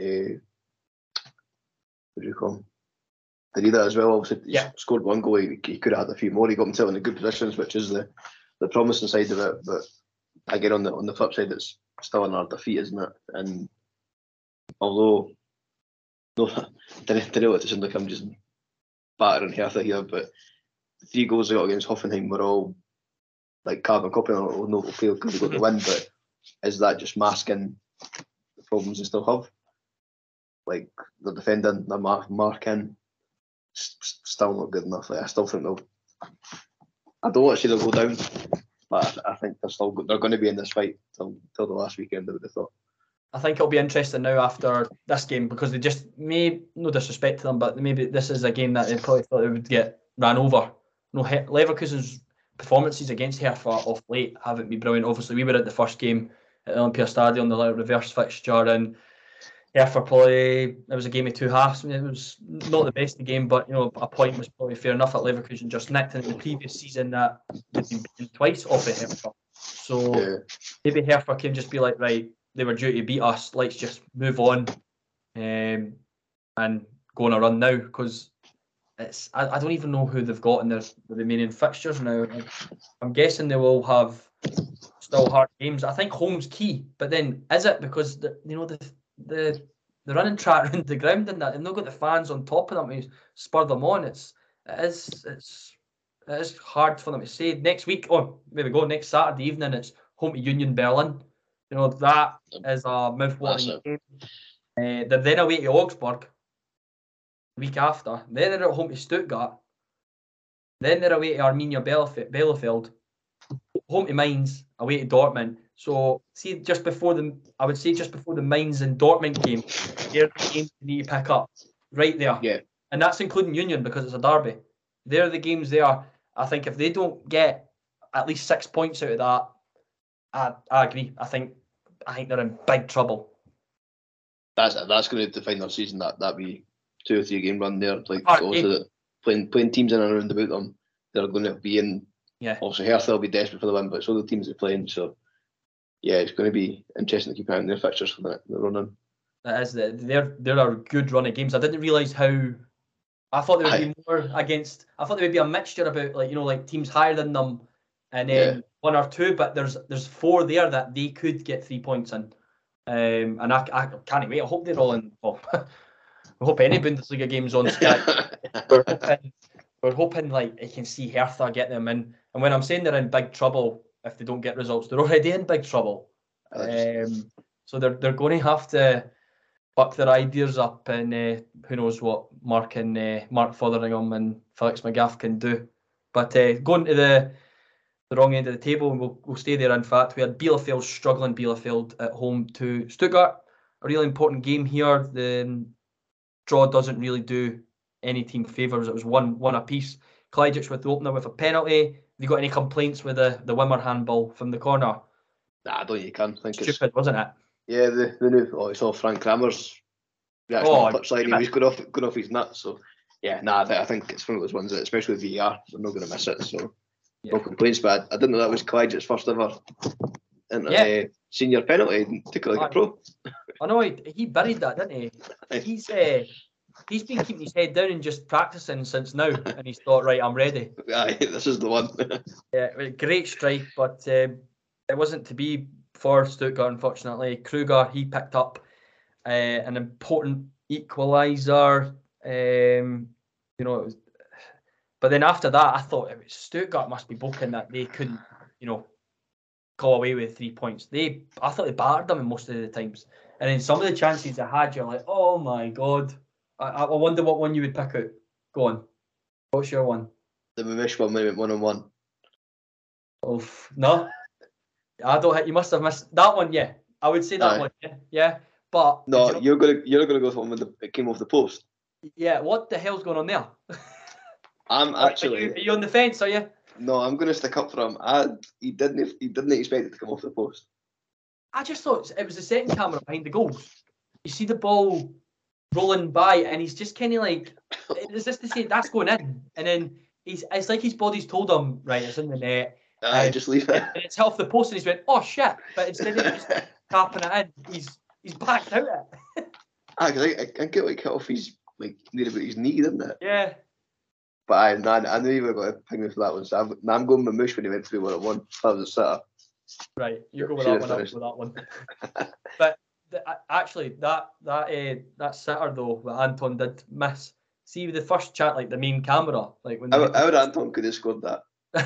[SPEAKER 2] what do you call him? Derrida as well. Obviously, he scored 1 goal. He could have had a few more. He got himself in good positions, which is the promising side of it. But again, on the flip side, it's still another defeat, isn't it? And although didn't let it sound like I'm just battering Hertha here, but the 3 goals they got against Hoffenheim were all like carbon copy. No, okay, because they got the win, but is that just masking the problems they still have? Like the defending, the marking, still not good enough. Like, I still think I don't want to say they'll go down, but I think they're going to be in this fight till the last weekend, I would have thought.
[SPEAKER 1] I think it'll be interesting now after this game, because they just no disrespect to them, but maybe this is a game that they probably thought they would get ran over. Leverkusen's performances against Hertha off late haven't been brilliant. Obviously, we were at the first game at the Olympiastadion, the reverse fixture, and Hertha probably, it was a game of 2 halves. I mean, it was not the best of the game, but a point was probably fair enough at Leverkusen just nicked in the previous season that they'd been beaten twice off at Hertha. So maybe Hertha can just be like, right, they were due to beat us, let's just move on and go on a run now, because I don't even know who they've got in their remaining fixtures now. I'm guessing they will have still hard games. I think home's key, but then is it, because the running track around the ground and that, they've not got the fans on top of them to spur them on. It is hard for them to say. Next next Saturday evening, it's home to Union Berlin. That is a mouth-watering game. They're then away to Augsburg the week after. Then they're at home to Stuttgart. Then they're away to Arminia Bielefeld. Home to Mainz, away to Dortmund. So see, I would say just before the Mainz and Dortmund game, they're the games you need to pick up right there.
[SPEAKER 2] Yeah.
[SPEAKER 1] And that's including Union because it's a derby. They're the games there. I think if they don't get at least 6 points out of that, I agree. I think they're in big trouble.
[SPEAKER 2] That's going to define their season. That be 2 or 3 game run there. Like
[SPEAKER 1] Hard
[SPEAKER 2] also that playing teams in and around about them, they're going to be in.
[SPEAKER 1] Yeah.
[SPEAKER 2] Also, Hertha will be desperate for the win, but so the teams they're playing. So yeah, it's going to be interesting to keep an eye on their fixtures for the run-in.
[SPEAKER 1] It is. They're a good run of games. I didn't realise how. I thought there would be more against. I thought there would be a mixture about like teams higher than them, and then 1 or 2. But there's 4 there that they could get 3 points in, and I can't wait. I hope they're all in. Well, I hope any Bundesliga games on Sky. We're hoping like you can see Hertha get them in, and when I'm saying they're in big trouble if they don't get results, they're already in big trouble. So they're going to have to buck their ideas up, and who knows what Mark Fotheringham and Felix Magath can do. But going to the wrong end of the table, and we'll stay there. In fact, we had struggling Bielefeld at home to Stuttgart. A really important game here. The draw doesn't really do any team favours. It was one apiece. Kalajdzic with the opener with a penalty. Have you got any complaints with the Wimmer handball from the corner?
[SPEAKER 2] Nah, I don't think you can. I think
[SPEAKER 1] it's stupid, wasn't it?
[SPEAKER 2] Yeah, the new. Oh, it's all Frank Kramer's reaction on the touchline. He was going off his nuts. So yeah, I think it's one of those ones that, especially with VAR, they're not going to miss it. So no complaints. But I didn't know that was Kalajdzic's first ever senior penalty. And took it like a pro.
[SPEAKER 1] I know he buried that, didn't he? He's been keeping his head down and just practicing since now, and he's thought, right, I'm ready.
[SPEAKER 2] Aye, this is the one.
[SPEAKER 1] Yeah, great strike, but it wasn't to be for Stuttgart, unfortunately. Kruger, he picked up an important equaliser. But then after that, I thought it was Stuttgart must be booking that they couldn't, go away with 3 points. I thought they battered them in most of the times, and then some of the chances they had, you're like, oh my god. I wonder what one you would pick out. Go on. What's your one?
[SPEAKER 2] The Mimish one when we went 1-on-1.
[SPEAKER 1] Oh no, I don't. You must have missed that one. Yeah, I would say that one. Yeah, but
[SPEAKER 2] no, you're gonna go for one when it came off the post.
[SPEAKER 1] Yeah, what the hell's going on there?
[SPEAKER 2] I'm actually.
[SPEAKER 1] Are you on the fence? Are you?
[SPEAKER 2] No, I'm gonna stick up for him. He didn't expect it to come off the post.
[SPEAKER 1] I just thought it was the second camera behind the goals. You see the ball rolling by, and he's just kind of like, is this to say that's going in? And then it's like his body's told him, right, it's in the net.
[SPEAKER 2] Just leave it.
[SPEAKER 1] And it's hit off the post, and he's went, oh shit! But instead of just tapping it in, he's backed out it.
[SPEAKER 2] I get like hit off his near about his knee, didn't it?
[SPEAKER 1] Yeah.
[SPEAKER 2] But I knew you were going to ping me for that one, so I'm going with Mush when he went through 1-on-1. That was a sitter.
[SPEAKER 1] Right, you go with that one. I'll go with that one. But actually, that sitter though that Anton did miss. See the first chat, like the main camera, like when.
[SPEAKER 2] How Anton could have scored that?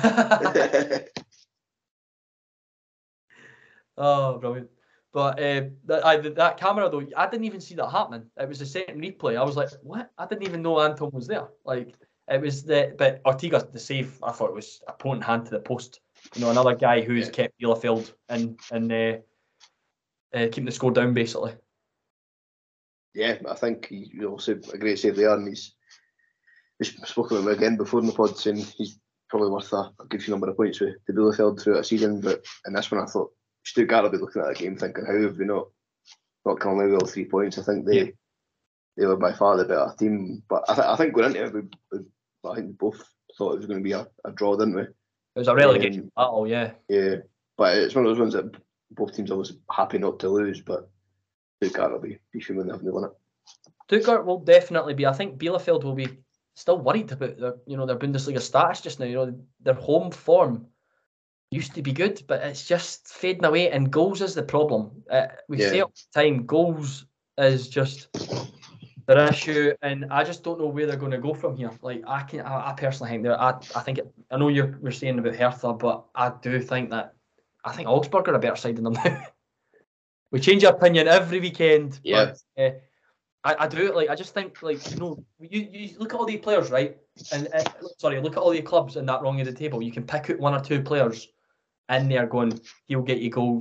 [SPEAKER 1] Oh, brilliant! But that camera though, I didn't even see that happening. It was the second replay. I was like, what? I didn't even know Anton was there. Like it was but Ortega, the save, I thought it was a potent hand to the post. Another guy who's kept Bielefeld and keeping the score down basically.
[SPEAKER 2] Yeah, I think he's also a great save there, and we spoke about him again before in the pod, saying he's probably worth a good few number of points to Bielefeld throughout a season. But in this one, I thought Stuttgart will be looking at that game thinking, how have we not come away with all 3 points? I think they were by far the better team. But I think going into it, I think we both thought it was going to be a draw, didn't we?
[SPEAKER 1] It was a relegation battle, yeah.
[SPEAKER 2] Yeah, but it's one of those ones that both teams are always happy not to lose, but Stuttgart will be fuming they haven't won it.
[SPEAKER 1] Stuttgart will definitely be. I think Bielefeld will be still worried about their Bundesliga status just now. Their home form used to be good, but it's just fading away, and goals is the problem. We say all the time, goals is just their issue, and I just don't know where they're going to go from here. Like I personally think I know you're saying about Hertha, but I do think Augsburg are a better side than them now. We change our opinion every weekend.
[SPEAKER 2] Yeah.
[SPEAKER 1] But, I do I just think you look at all these players, right? And look at all the clubs in that wrong end of the table. You can pick out 1 or 2 players in there going, he'll get you goals.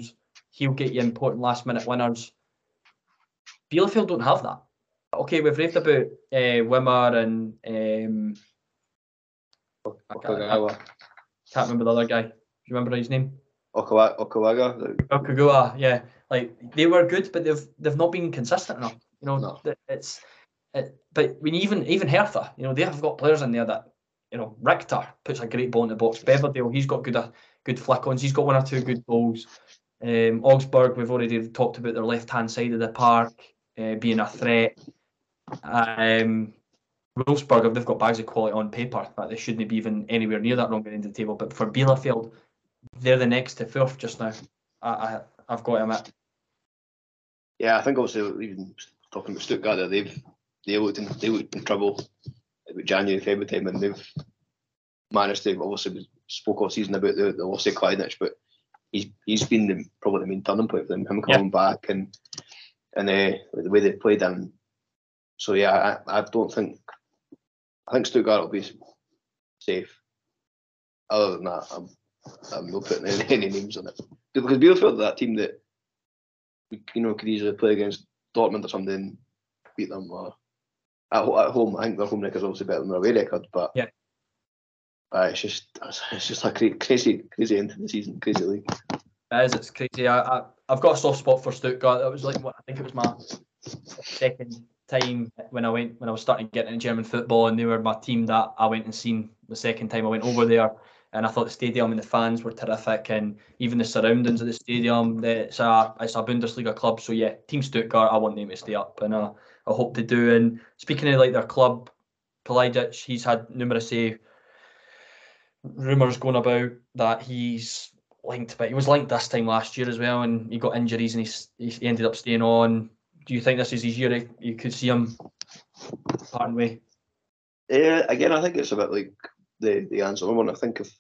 [SPEAKER 1] he'll get you important last minute winners. Bielefeld don't have that. Okay, we've raved about Wimmer and
[SPEAKER 2] Okagawa.
[SPEAKER 1] Can't remember the other guy. Do you remember his name?
[SPEAKER 2] Okawaga.
[SPEAKER 1] Okagawa, yeah. Like, they were good, but they've not been consistent enough. You know,
[SPEAKER 2] No.
[SPEAKER 1] But when even Hertha, you know, they have got players in there that, you know, Richter puts a great ball in the box. Beverdale, he's got good flick-ons. He's got one or two good goals. Augsburg, we've already talked about their left-hand side of the park being a threat. Wolfsburg, they've got bags of quality on paper, but they shouldn't be even anywhere near that wrong end of the table. But for Bielefeld, they're the next to fourth just now. I've got him at.
[SPEAKER 2] Yeah, I think obviously even talking about Stuttgart there, they looked in trouble about January, February time, and they've managed to, obviously we spoke all season about the loss of Kleinich, but he's been probably the main turning point for them, him coming back and the way they played him. So yeah, I think Stuttgart will be safe. Other than that, I'm not putting any names on it, because Bielefeld are that team that, you know, could easily play against Dortmund or something and beat them. Or at home, I think their home record is obviously better than their away record, but
[SPEAKER 1] yeah,
[SPEAKER 2] it's just a crazy end to the season, crazy league.
[SPEAKER 1] It's crazy. I've got a soft spot for Stuttgart. That was like I think it was my second time when I was starting to get into German football, and they were my team that I went and seen the second time I went over there. And I thought the stadium and the fans were terrific, and even the surroundings of the stadium. It's a Bundesliga club, so yeah, Team Stuttgart. I want them to stay up, and I hope they do. And speaking of like their club, Kalajdzic, he's had numerous rumours going about that he's linked, but he was linked this time last year as well, and he got injuries and he ended up staying on. Do you think this is his year? You could see him parting way.
[SPEAKER 2] Yeah, again, I think it's a bit like the answer one. I think if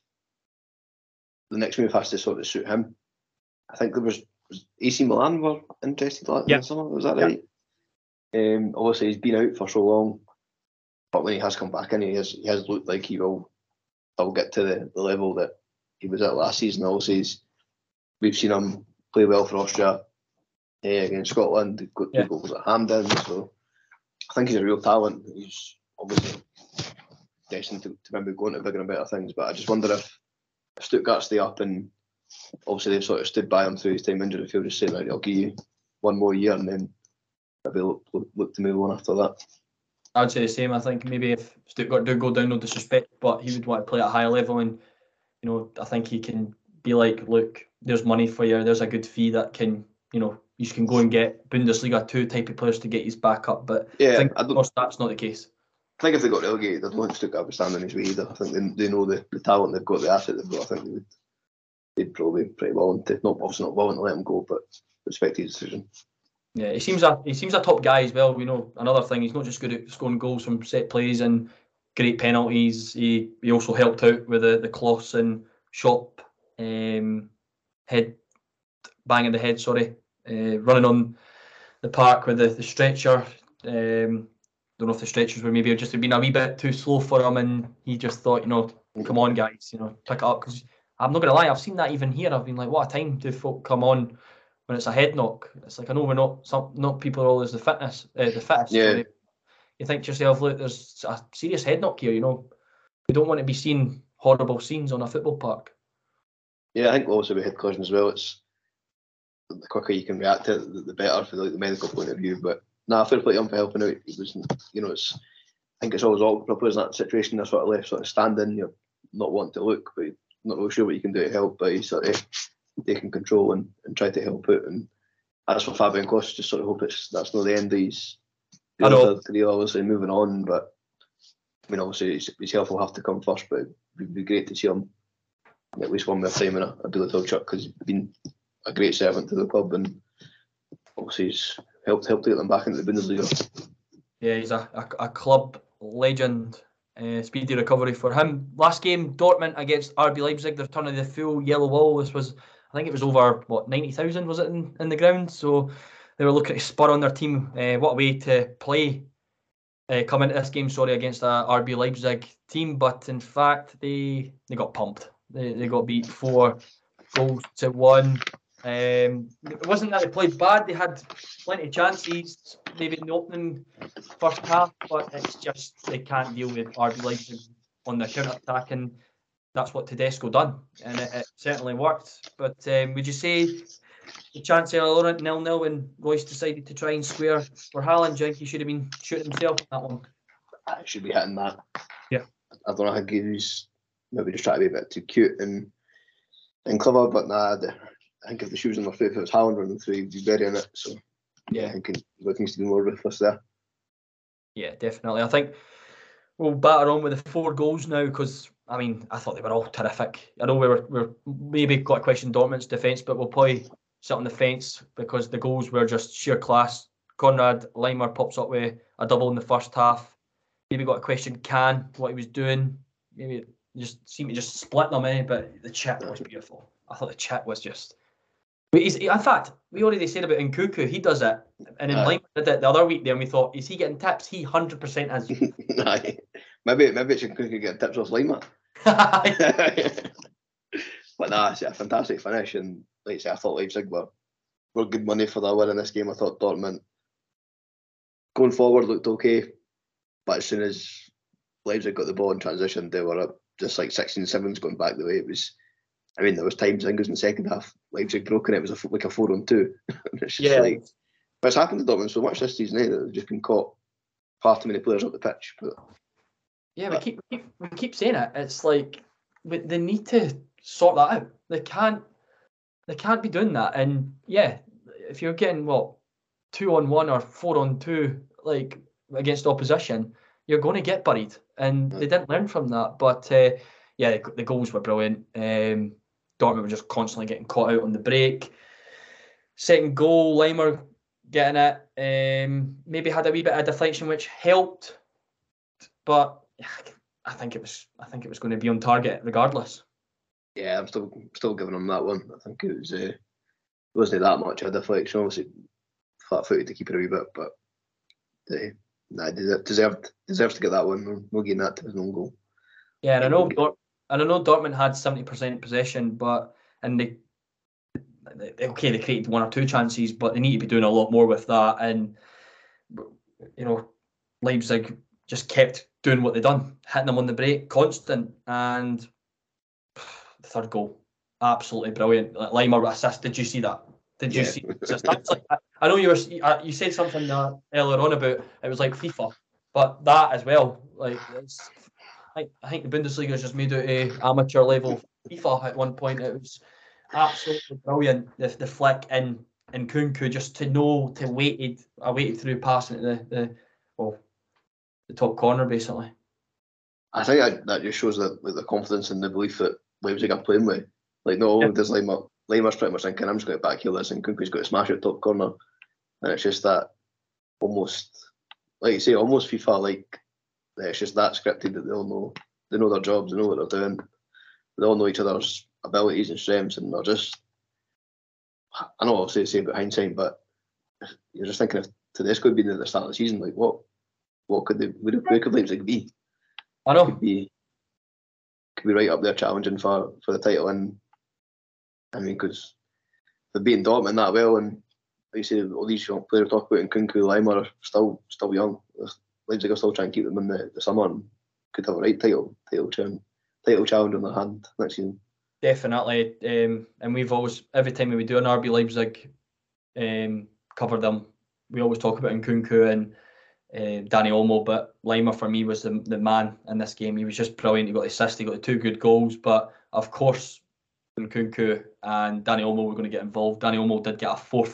[SPEAKER 2] the next move has to sort of suit him, I think there was AC Milan were interested in the summer. Was that right? Obviously, he's been out for so long, but when he has come back in, he has looked like he will get to the level that he was at last season. Obviously, we've seen him play well for Austria against Scotland. He got 2 goals at Hampden, so I think he's a real talent. He's obviously destined to maybe go into bigger and better things, but I just wonder if Stuttgart stay up, and obviously they've sort of stood by him through his time injured, if he'll just say, like, I'll give you one more year and then maybe look to move on after that.
[SPEAKER 1] I would say the same. I think maybe if Stuttgart do go down, no disrespect, but he would want to play at a higher level, and you know, I think he can be like, look, there's money for you, there's a good fee that can, you know, you can go and get Bundesliga 2 type of players to get his back up. But
[SPEAKER 2] yeah,
[SPEAKER 1] I think that's not the case.
[SPEAKER 2] I think if they got relegated, I don't think Stuttgart would stand in his way either. I think they know the talent they've got, the asset they've got. I think they'd probably be pretty willing to, obviously not willing to let him go, but respect his decision.
[SPEAKER 1] Yeah, he seems a top guy as well. You know, another thing, he's not just good at scoring goals from set plays and great penalties. He also helped out with the Kloss and Shop head banging the head. Running on the park with the stretcher. Don't know if the stretchers were maybe just been a wee bit too slow for him, and he just thought, you know, come on guys, you know, pick it up. Because I'm not gonna lie, I've seen that even here. I've been like, what a time do folk come on when it's a head knock. It's like, I know we're not people are always the fittest.
[SPEAKER 2] Yeah.
[SPEAKER 1] So you think to yourself, look, there's a serious head knock here. You know, we don't want to be seeing horrible scenes on a football park.
[SPEAKER 2] Yeah, I think also with head collision as well, it's the quicker you can react to it, the better for the medical point of view. But fair play to him for helping out. He was, you know, I think it's always awkward for players in that situation. They're sort of left sort of standing, you're not wanting to look, but you're not really sure what you can do to help. But he's sort of taking control and try to help out. And as for Fabian Klos, just sort of hope that's not the end of his career, obviously moving on. But I mean, obviously his health will have to come first. But it'd be great to see him at least one more time in a Bielefeld shirt, because he's been a great servant to the club, and obviously he's helped to get them back into the Bundesliga. Yeah,
[SPEAKER 1] he's a club legend. Speedy recovery for him. Last game, Dortmund against RB Leipzig. They're turning the full yellow wall. This was, I think it was over 90,000 was it in the ground. So they were looking to spur on their team. What a way to play. Come into this game, against a RB Leipzig team, but in fact they got pumped. They got beat 4-1. It wasn't that they played bad. They had plenty of chances, maybe in the opening first half, but it's just they can't deal with RB Leipzig on the counter-attack, and that's what Tedesco done, and it certainly worked. But would you say the chance earlier Laurent 0-0 when Royce decided to try and square for Haaland? Do you think he should have been shooting himself on that one?
[SPEAKER 2] I should be hitting that.
[SPEAKER 1] Yeah.
[SPEAKER 2] I don't know, I think he was maybe just trying to be a bit too cute and clever, but nah, I think if the shoes on my foot, if it was Haaland running through, he'd be burying it. So
[SPEAKER 1] Yeah.
[SPEAKER 2] I think he needs to be more ruthless there.
[SPEAKER 1] Yeah, definitely. I think we'll batter on with the 4 goals now because, I mean, I thought they were all terrific. I know we're maybe got to question Dortmund's defence, but we'll probably sit on the fence because the goals were just sheer class. Konrad Laimer pops up with a double in the first half. Maybe got to question Can, what he was doing. Maybe it just seemed to just split them, but the chip was beautiful. I thought the chip was just... In fact, we already said about Nkunku, he does it. And then Laimer did it the other week there, and we thought, is he getting tips? He 100% has.
[SPEAKER 2] Maybe it's Nkunku getting tips off Laimer. But nah, it's a fantastic finish, and like I say, I thought Leipzig were good money for their win in this game. I thought Dortmund going forward looked okay, but as soon as Leipzig got the ball in transition, they were up just like 16-7s going back the way it was. I mean, there was times I think it was in the second half, Leipzig broken it was like a 4-on-2. It's just like, but it's happened to Dortmund so much this season, that they've just been caught far too many players up the pitch. But
[SPEAKER 1] yeah, we keep saying it. It's like they need to sort that out. They can't be doing that. And yeah, if you're getting 2-on-1 or 4-on-2 like against opposition, you're going to get buried. And they didn't learn from that. But yeah, the goals were brilliant. Dortmund were just constantly getting caught out on the break. Second goal, Laimer getting it. Maybe had a wee bit of deflection which helped, but I think it was going to be on target regardless.
[SPEAKER 2] Yeah, I'm still giving him that one. I think it was wasn't that much of a deflection. Obviously, flat-footed to keep it a wee bit, but deserved to get that one. No getting that to his own goal.
[SPEAKER 1] Yeah, and I know Dortmund had 70% possession, they created 1 or 2 chances, but they need to be doing a lot more with that. And Leipzig just kept doing what they done, hitting them on the break, constant. And the third goal, absolutely brilliant. Laimer assist. Did you see that? Did you see? Like, I know you said something earlier on about it was like FIFA, but that as well. Like I think the Bundesliga has just made it a amateur level FIFA at one point. It was absolutely brilliant. The flick in Nkunku just to weighted through passing the top corner basically.
[SPEAKER 2] I think that just shows that the confidence and the belief that Leipzig are playing with. Like not only does Leimer's pretty much thinking I'm just going to back heel this, and Nkunku's got to smash it top corner, and it's just that almost like you say, almost FIFA like. It's just that scripted that they know their jobs, they know what they're doing, they all know each other's abilities and strengths, and they're just, I know obviously say about hindsight, but you're just thinking if Tedesco had been at the start of the season, like what could where could Leipzig be?
[SPEAKER 1] I know.
[SPEAKER 2] Could be right up there challenging for the title, and I mean because they're beating Dortmund that well, and like you say, all these young players talk about, and Nkunku, Laimer are still young. Leipzig are still trying to keep them in the summer and could have a right title challenge on their hand next season.
[SPEAKER 1] Definitely, and we've always, every time we do an RB Leipzig cover them, we always talk about Nkunku and Dani Olmo, but Laimer for me was the man in this game. He was just brilliant. He got the assist, he got the 2 good goals, but of course Nkunku and Dani Olmo were going to get involved. Dani Olmo did get a 4th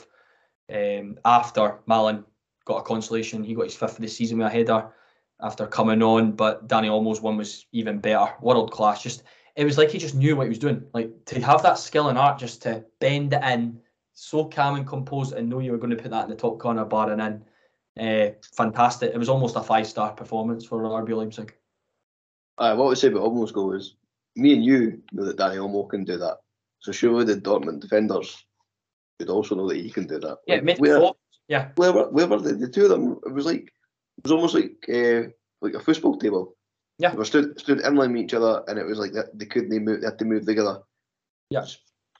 [SPEAKER 1] after Malin got a consolation. He got his 5th of the season with a header after coming on, but Dani Olmo's one was even better, world class. Just it was like he just knew what he was doing. Like to have that skill and art just to bend it in, so calm and composed, and know you were going to put that in the top corner, barring in. Fantastic. It was almost a 5-star performance for RB Leipzig.
[SPEAKER 2] What I would say about Olmo's goal is, me and you know that Dani Olmo can do that. So surely the Dortmund defenders would also know that he can do that.
[SPEAKER 1] Yeah,
[SPEAKER 2] like,
[SPEAKER 1] it made me thought. Yeah.
[SPEAKER 2] Where were the 2 of them? It was almost like a football table.
[SPEAKER 1] Yeah.
[SPEAKER 2] They were stood in line with each other, and it was like that they couldn't move. They had to move together.
[SPEAKER 1] Yeah.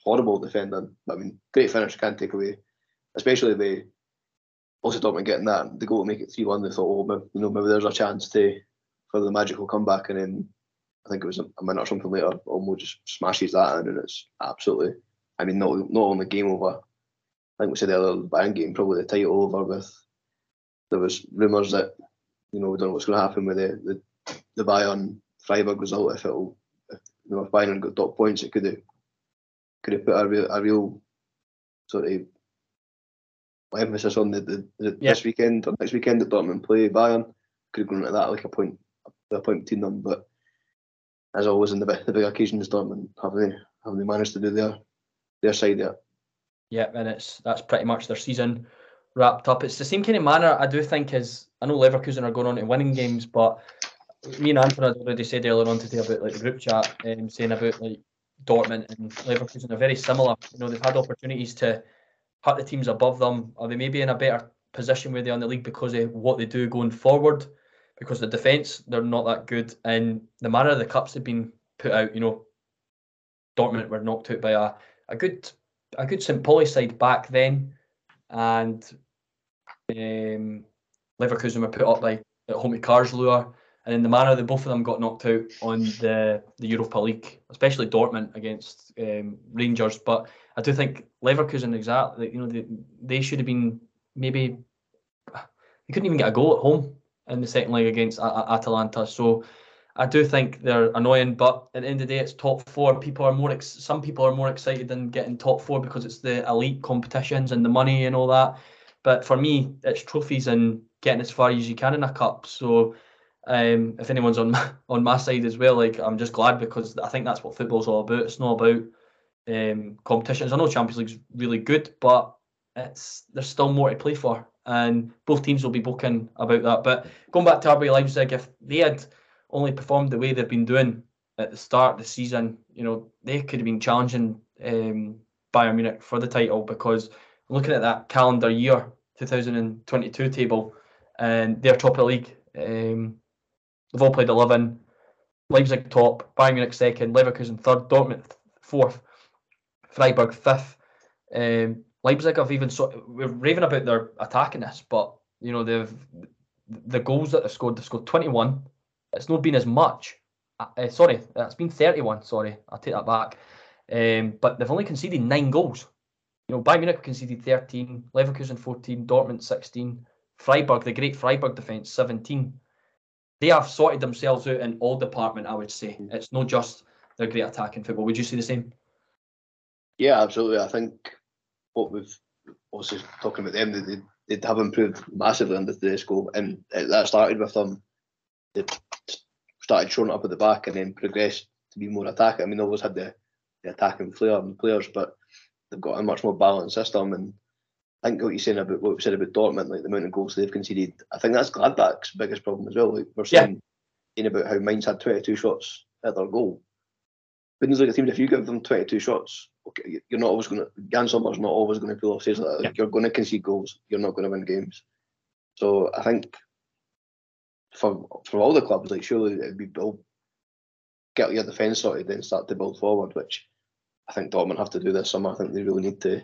[SPEAKER 2] horrible defending. I mean, great finish, can't take away. Especially the also Dortmund getting the goal to make it 3-1. They thought, oh, maybe there's a chance for the magical comeback, and then I think it was a minute or something later, Olmo just smashes that in, and it's absolutely. I mean, not only game over. I think we said earlier, the Bayern game, probably the title over with. There was rumours that we don't know what's going to happen with the Bayern Freiburg result. If Bayern got top points, it could have put a real sort of emphasis on this weekend or next weekend that Dortmund play Bayern. Could have gone into that like a point between them, but as always in the big occasions, Dortmund have they managed to do their side there.
[SPEAKER 1] Yeah, and that's pretty much their season wrapped up. It's the same kind of manner, I do think, as I know Leverkusen are going on to winning games, but me and Anthony had already said earlier on today about like the group chat, saying about like Dortmund and Leverkusen are very similar. They've had opportunities to hurt the teams above them, or they may be in a better position where they are in the league because of what they do going forward. Because the defence, they're not that good, and the manner the cups have been put out, Dortmund were knocked out by a good St. Pauli side back then, and Leverkusen were put up at home to Karlsruhe, and in the manner that both of them got knocked out on the Europa League, especially Dortmund against Rangers. But I do think Leverkusen, exactly, they should have been maybe they couldn't even get a goal at home in the second leg against Atalanta. So I do think they're annoying, but at the end of the day, it's top four. Some people are more excited than getting top four because it's the elite competitions and the money and all that. But for me, it's trophies and getting as far as you can in a cup. So if anyone's on my side as well, I'm just glad, because I think that's what football's all about. It's not about competitions. I know Champions League's really good, but there's still more to play for, and both teams will be booking about that. But going back to RB Leipzig, if they had only performed the way they've been doing at the start of the season, they could have been challenging Bayern Munich for the title, because looking at that calendar year 2022 table, and they're top of the league. They've all played 11. Leipzig top, Bayern Munich second, Leverkusen third, Dortmund fourth, Freiburg fifth. Leipzig have we're raving about their attackiness, but the goals that they've scored 21. It's not been as much. Sorry, it's been 31. Sorry, I'll take that back. But they've only conceded 9 goals. Bayern Munich conceded 13, Leverkusen 14, Dortmund 16, Freiburg, the great Freiburg defence, 17. They have sorted themselves out in all departments, I would say. It's not just their great attacking football. Would you see the same?
[SPEAKER 2] Yeah, absolutely. I think what we've also talking about them, they have improved massively under Tedesco, and that started with them. They started showing up at the back and then progressed to be more attacking. I mean, they always had the attacking flair and players, but they've got a much more balanced system. And I think what you're saying about what we said about Dortmund, like the amount of goals they've conceded, I think that's Gladbach's biggest problem as well. Like we're saying about how Mainz had 22 shots at their goal. Bundesliga teams, if you give them 22 shots, okay, you're not always going to. Jan Sommer's not always going to pull off saves like that. Like, you're going to concede goals. You're not going to win games. So I think for all the clubs, like surely it'd be get your defence sorted, then start to build forward, which I think Dortmund have to do this summer. I think they really need to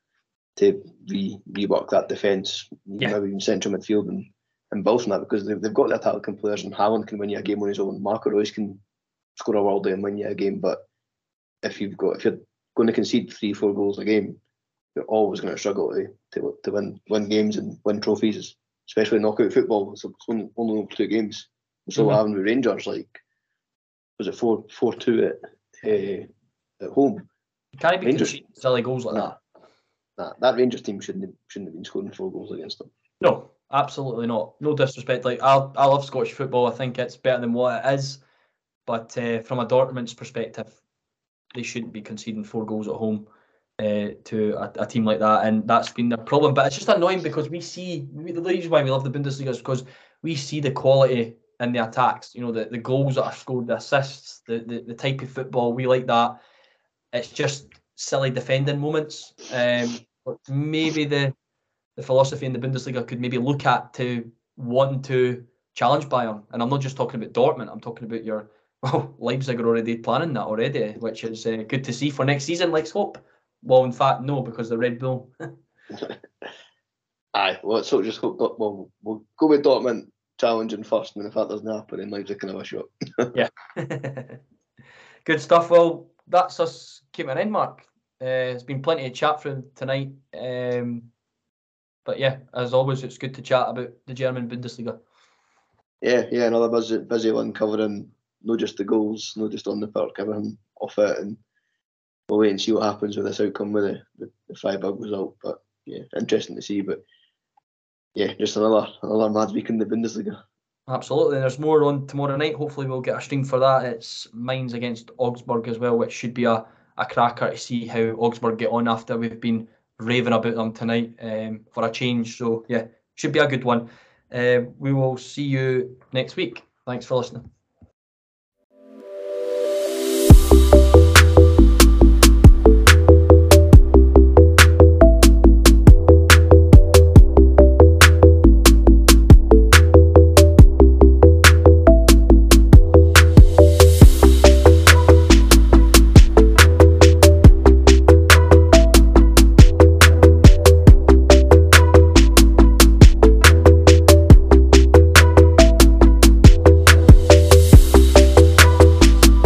[SPEAKER 2] rework that defence, maybe even central midfield and build from that, because they've got the attacking players, and Haaland can win you a game on his own. Marco Reus can score a worldie and win you a game, but if you're going to concede 3-4 goals a game, you're always going to struggle to win games and win trophies, especially knockout football. So it's only 2 games. So what happened with Rangers, was it 4-2 at home?
[SPEAKER 1] You can't be conceding silly goals like that.
[SPEAKER 2] That Rangers team shouldn't have been scoring 4 goals against them.
[SPEAKER 1] No, absolutely not. No disrespect. I love Scottish football. I think it's better than what it is. But from a Dortmund's perspective, they shouldn't be conceding 4 goals at home to a team like that, and that's been their problem. But it's just annoying because the reason why we love the Bundesliga is because we see the quality in the attacks. The goals that are scored, the assists, the type of football we like that. It's just silly defending moments. But maybe the philosophy in the Bundesliga could maybe look at to want to challenge Bayern, and I'm not just talking about Dortmund. I'm talking about your Well, Leipzig are already planning that already, which is good to see for next season. Let's hope. Well, in fact, no, because the Red Bull.
[SPEAKER 2] Aye, well, let's just hope that we'll go with Dortmund challenging first, and if that doesn't happen, then Leipzig can have a shot.
[SPEAKER 1] Yeah. Good stuff. Well, that's us came an end, Mark. It's been plenty of chat from tonight. But yeah, as always, it's good to chat about the German Bundesliga.
[SPEAKER 2] Yeah, another busy one covering not just the goals, not just on the pitch, everything off it, and we'll wait and see what happens with this outcome with the Freiburg result. But yeah, interesting to see. But yeah, just another mad week in the Bundesliga.
[SPEAKER 1] Absolutely. There's more on tomorrow night. Hopefully we'll get a stream for that. It's Mainz against Augsburg as well, which should be a cracker to see how Augsburg get on after we've been raving about them tonight for a change. So yeah, should be a good one. We will see you next week. Thanks for listening.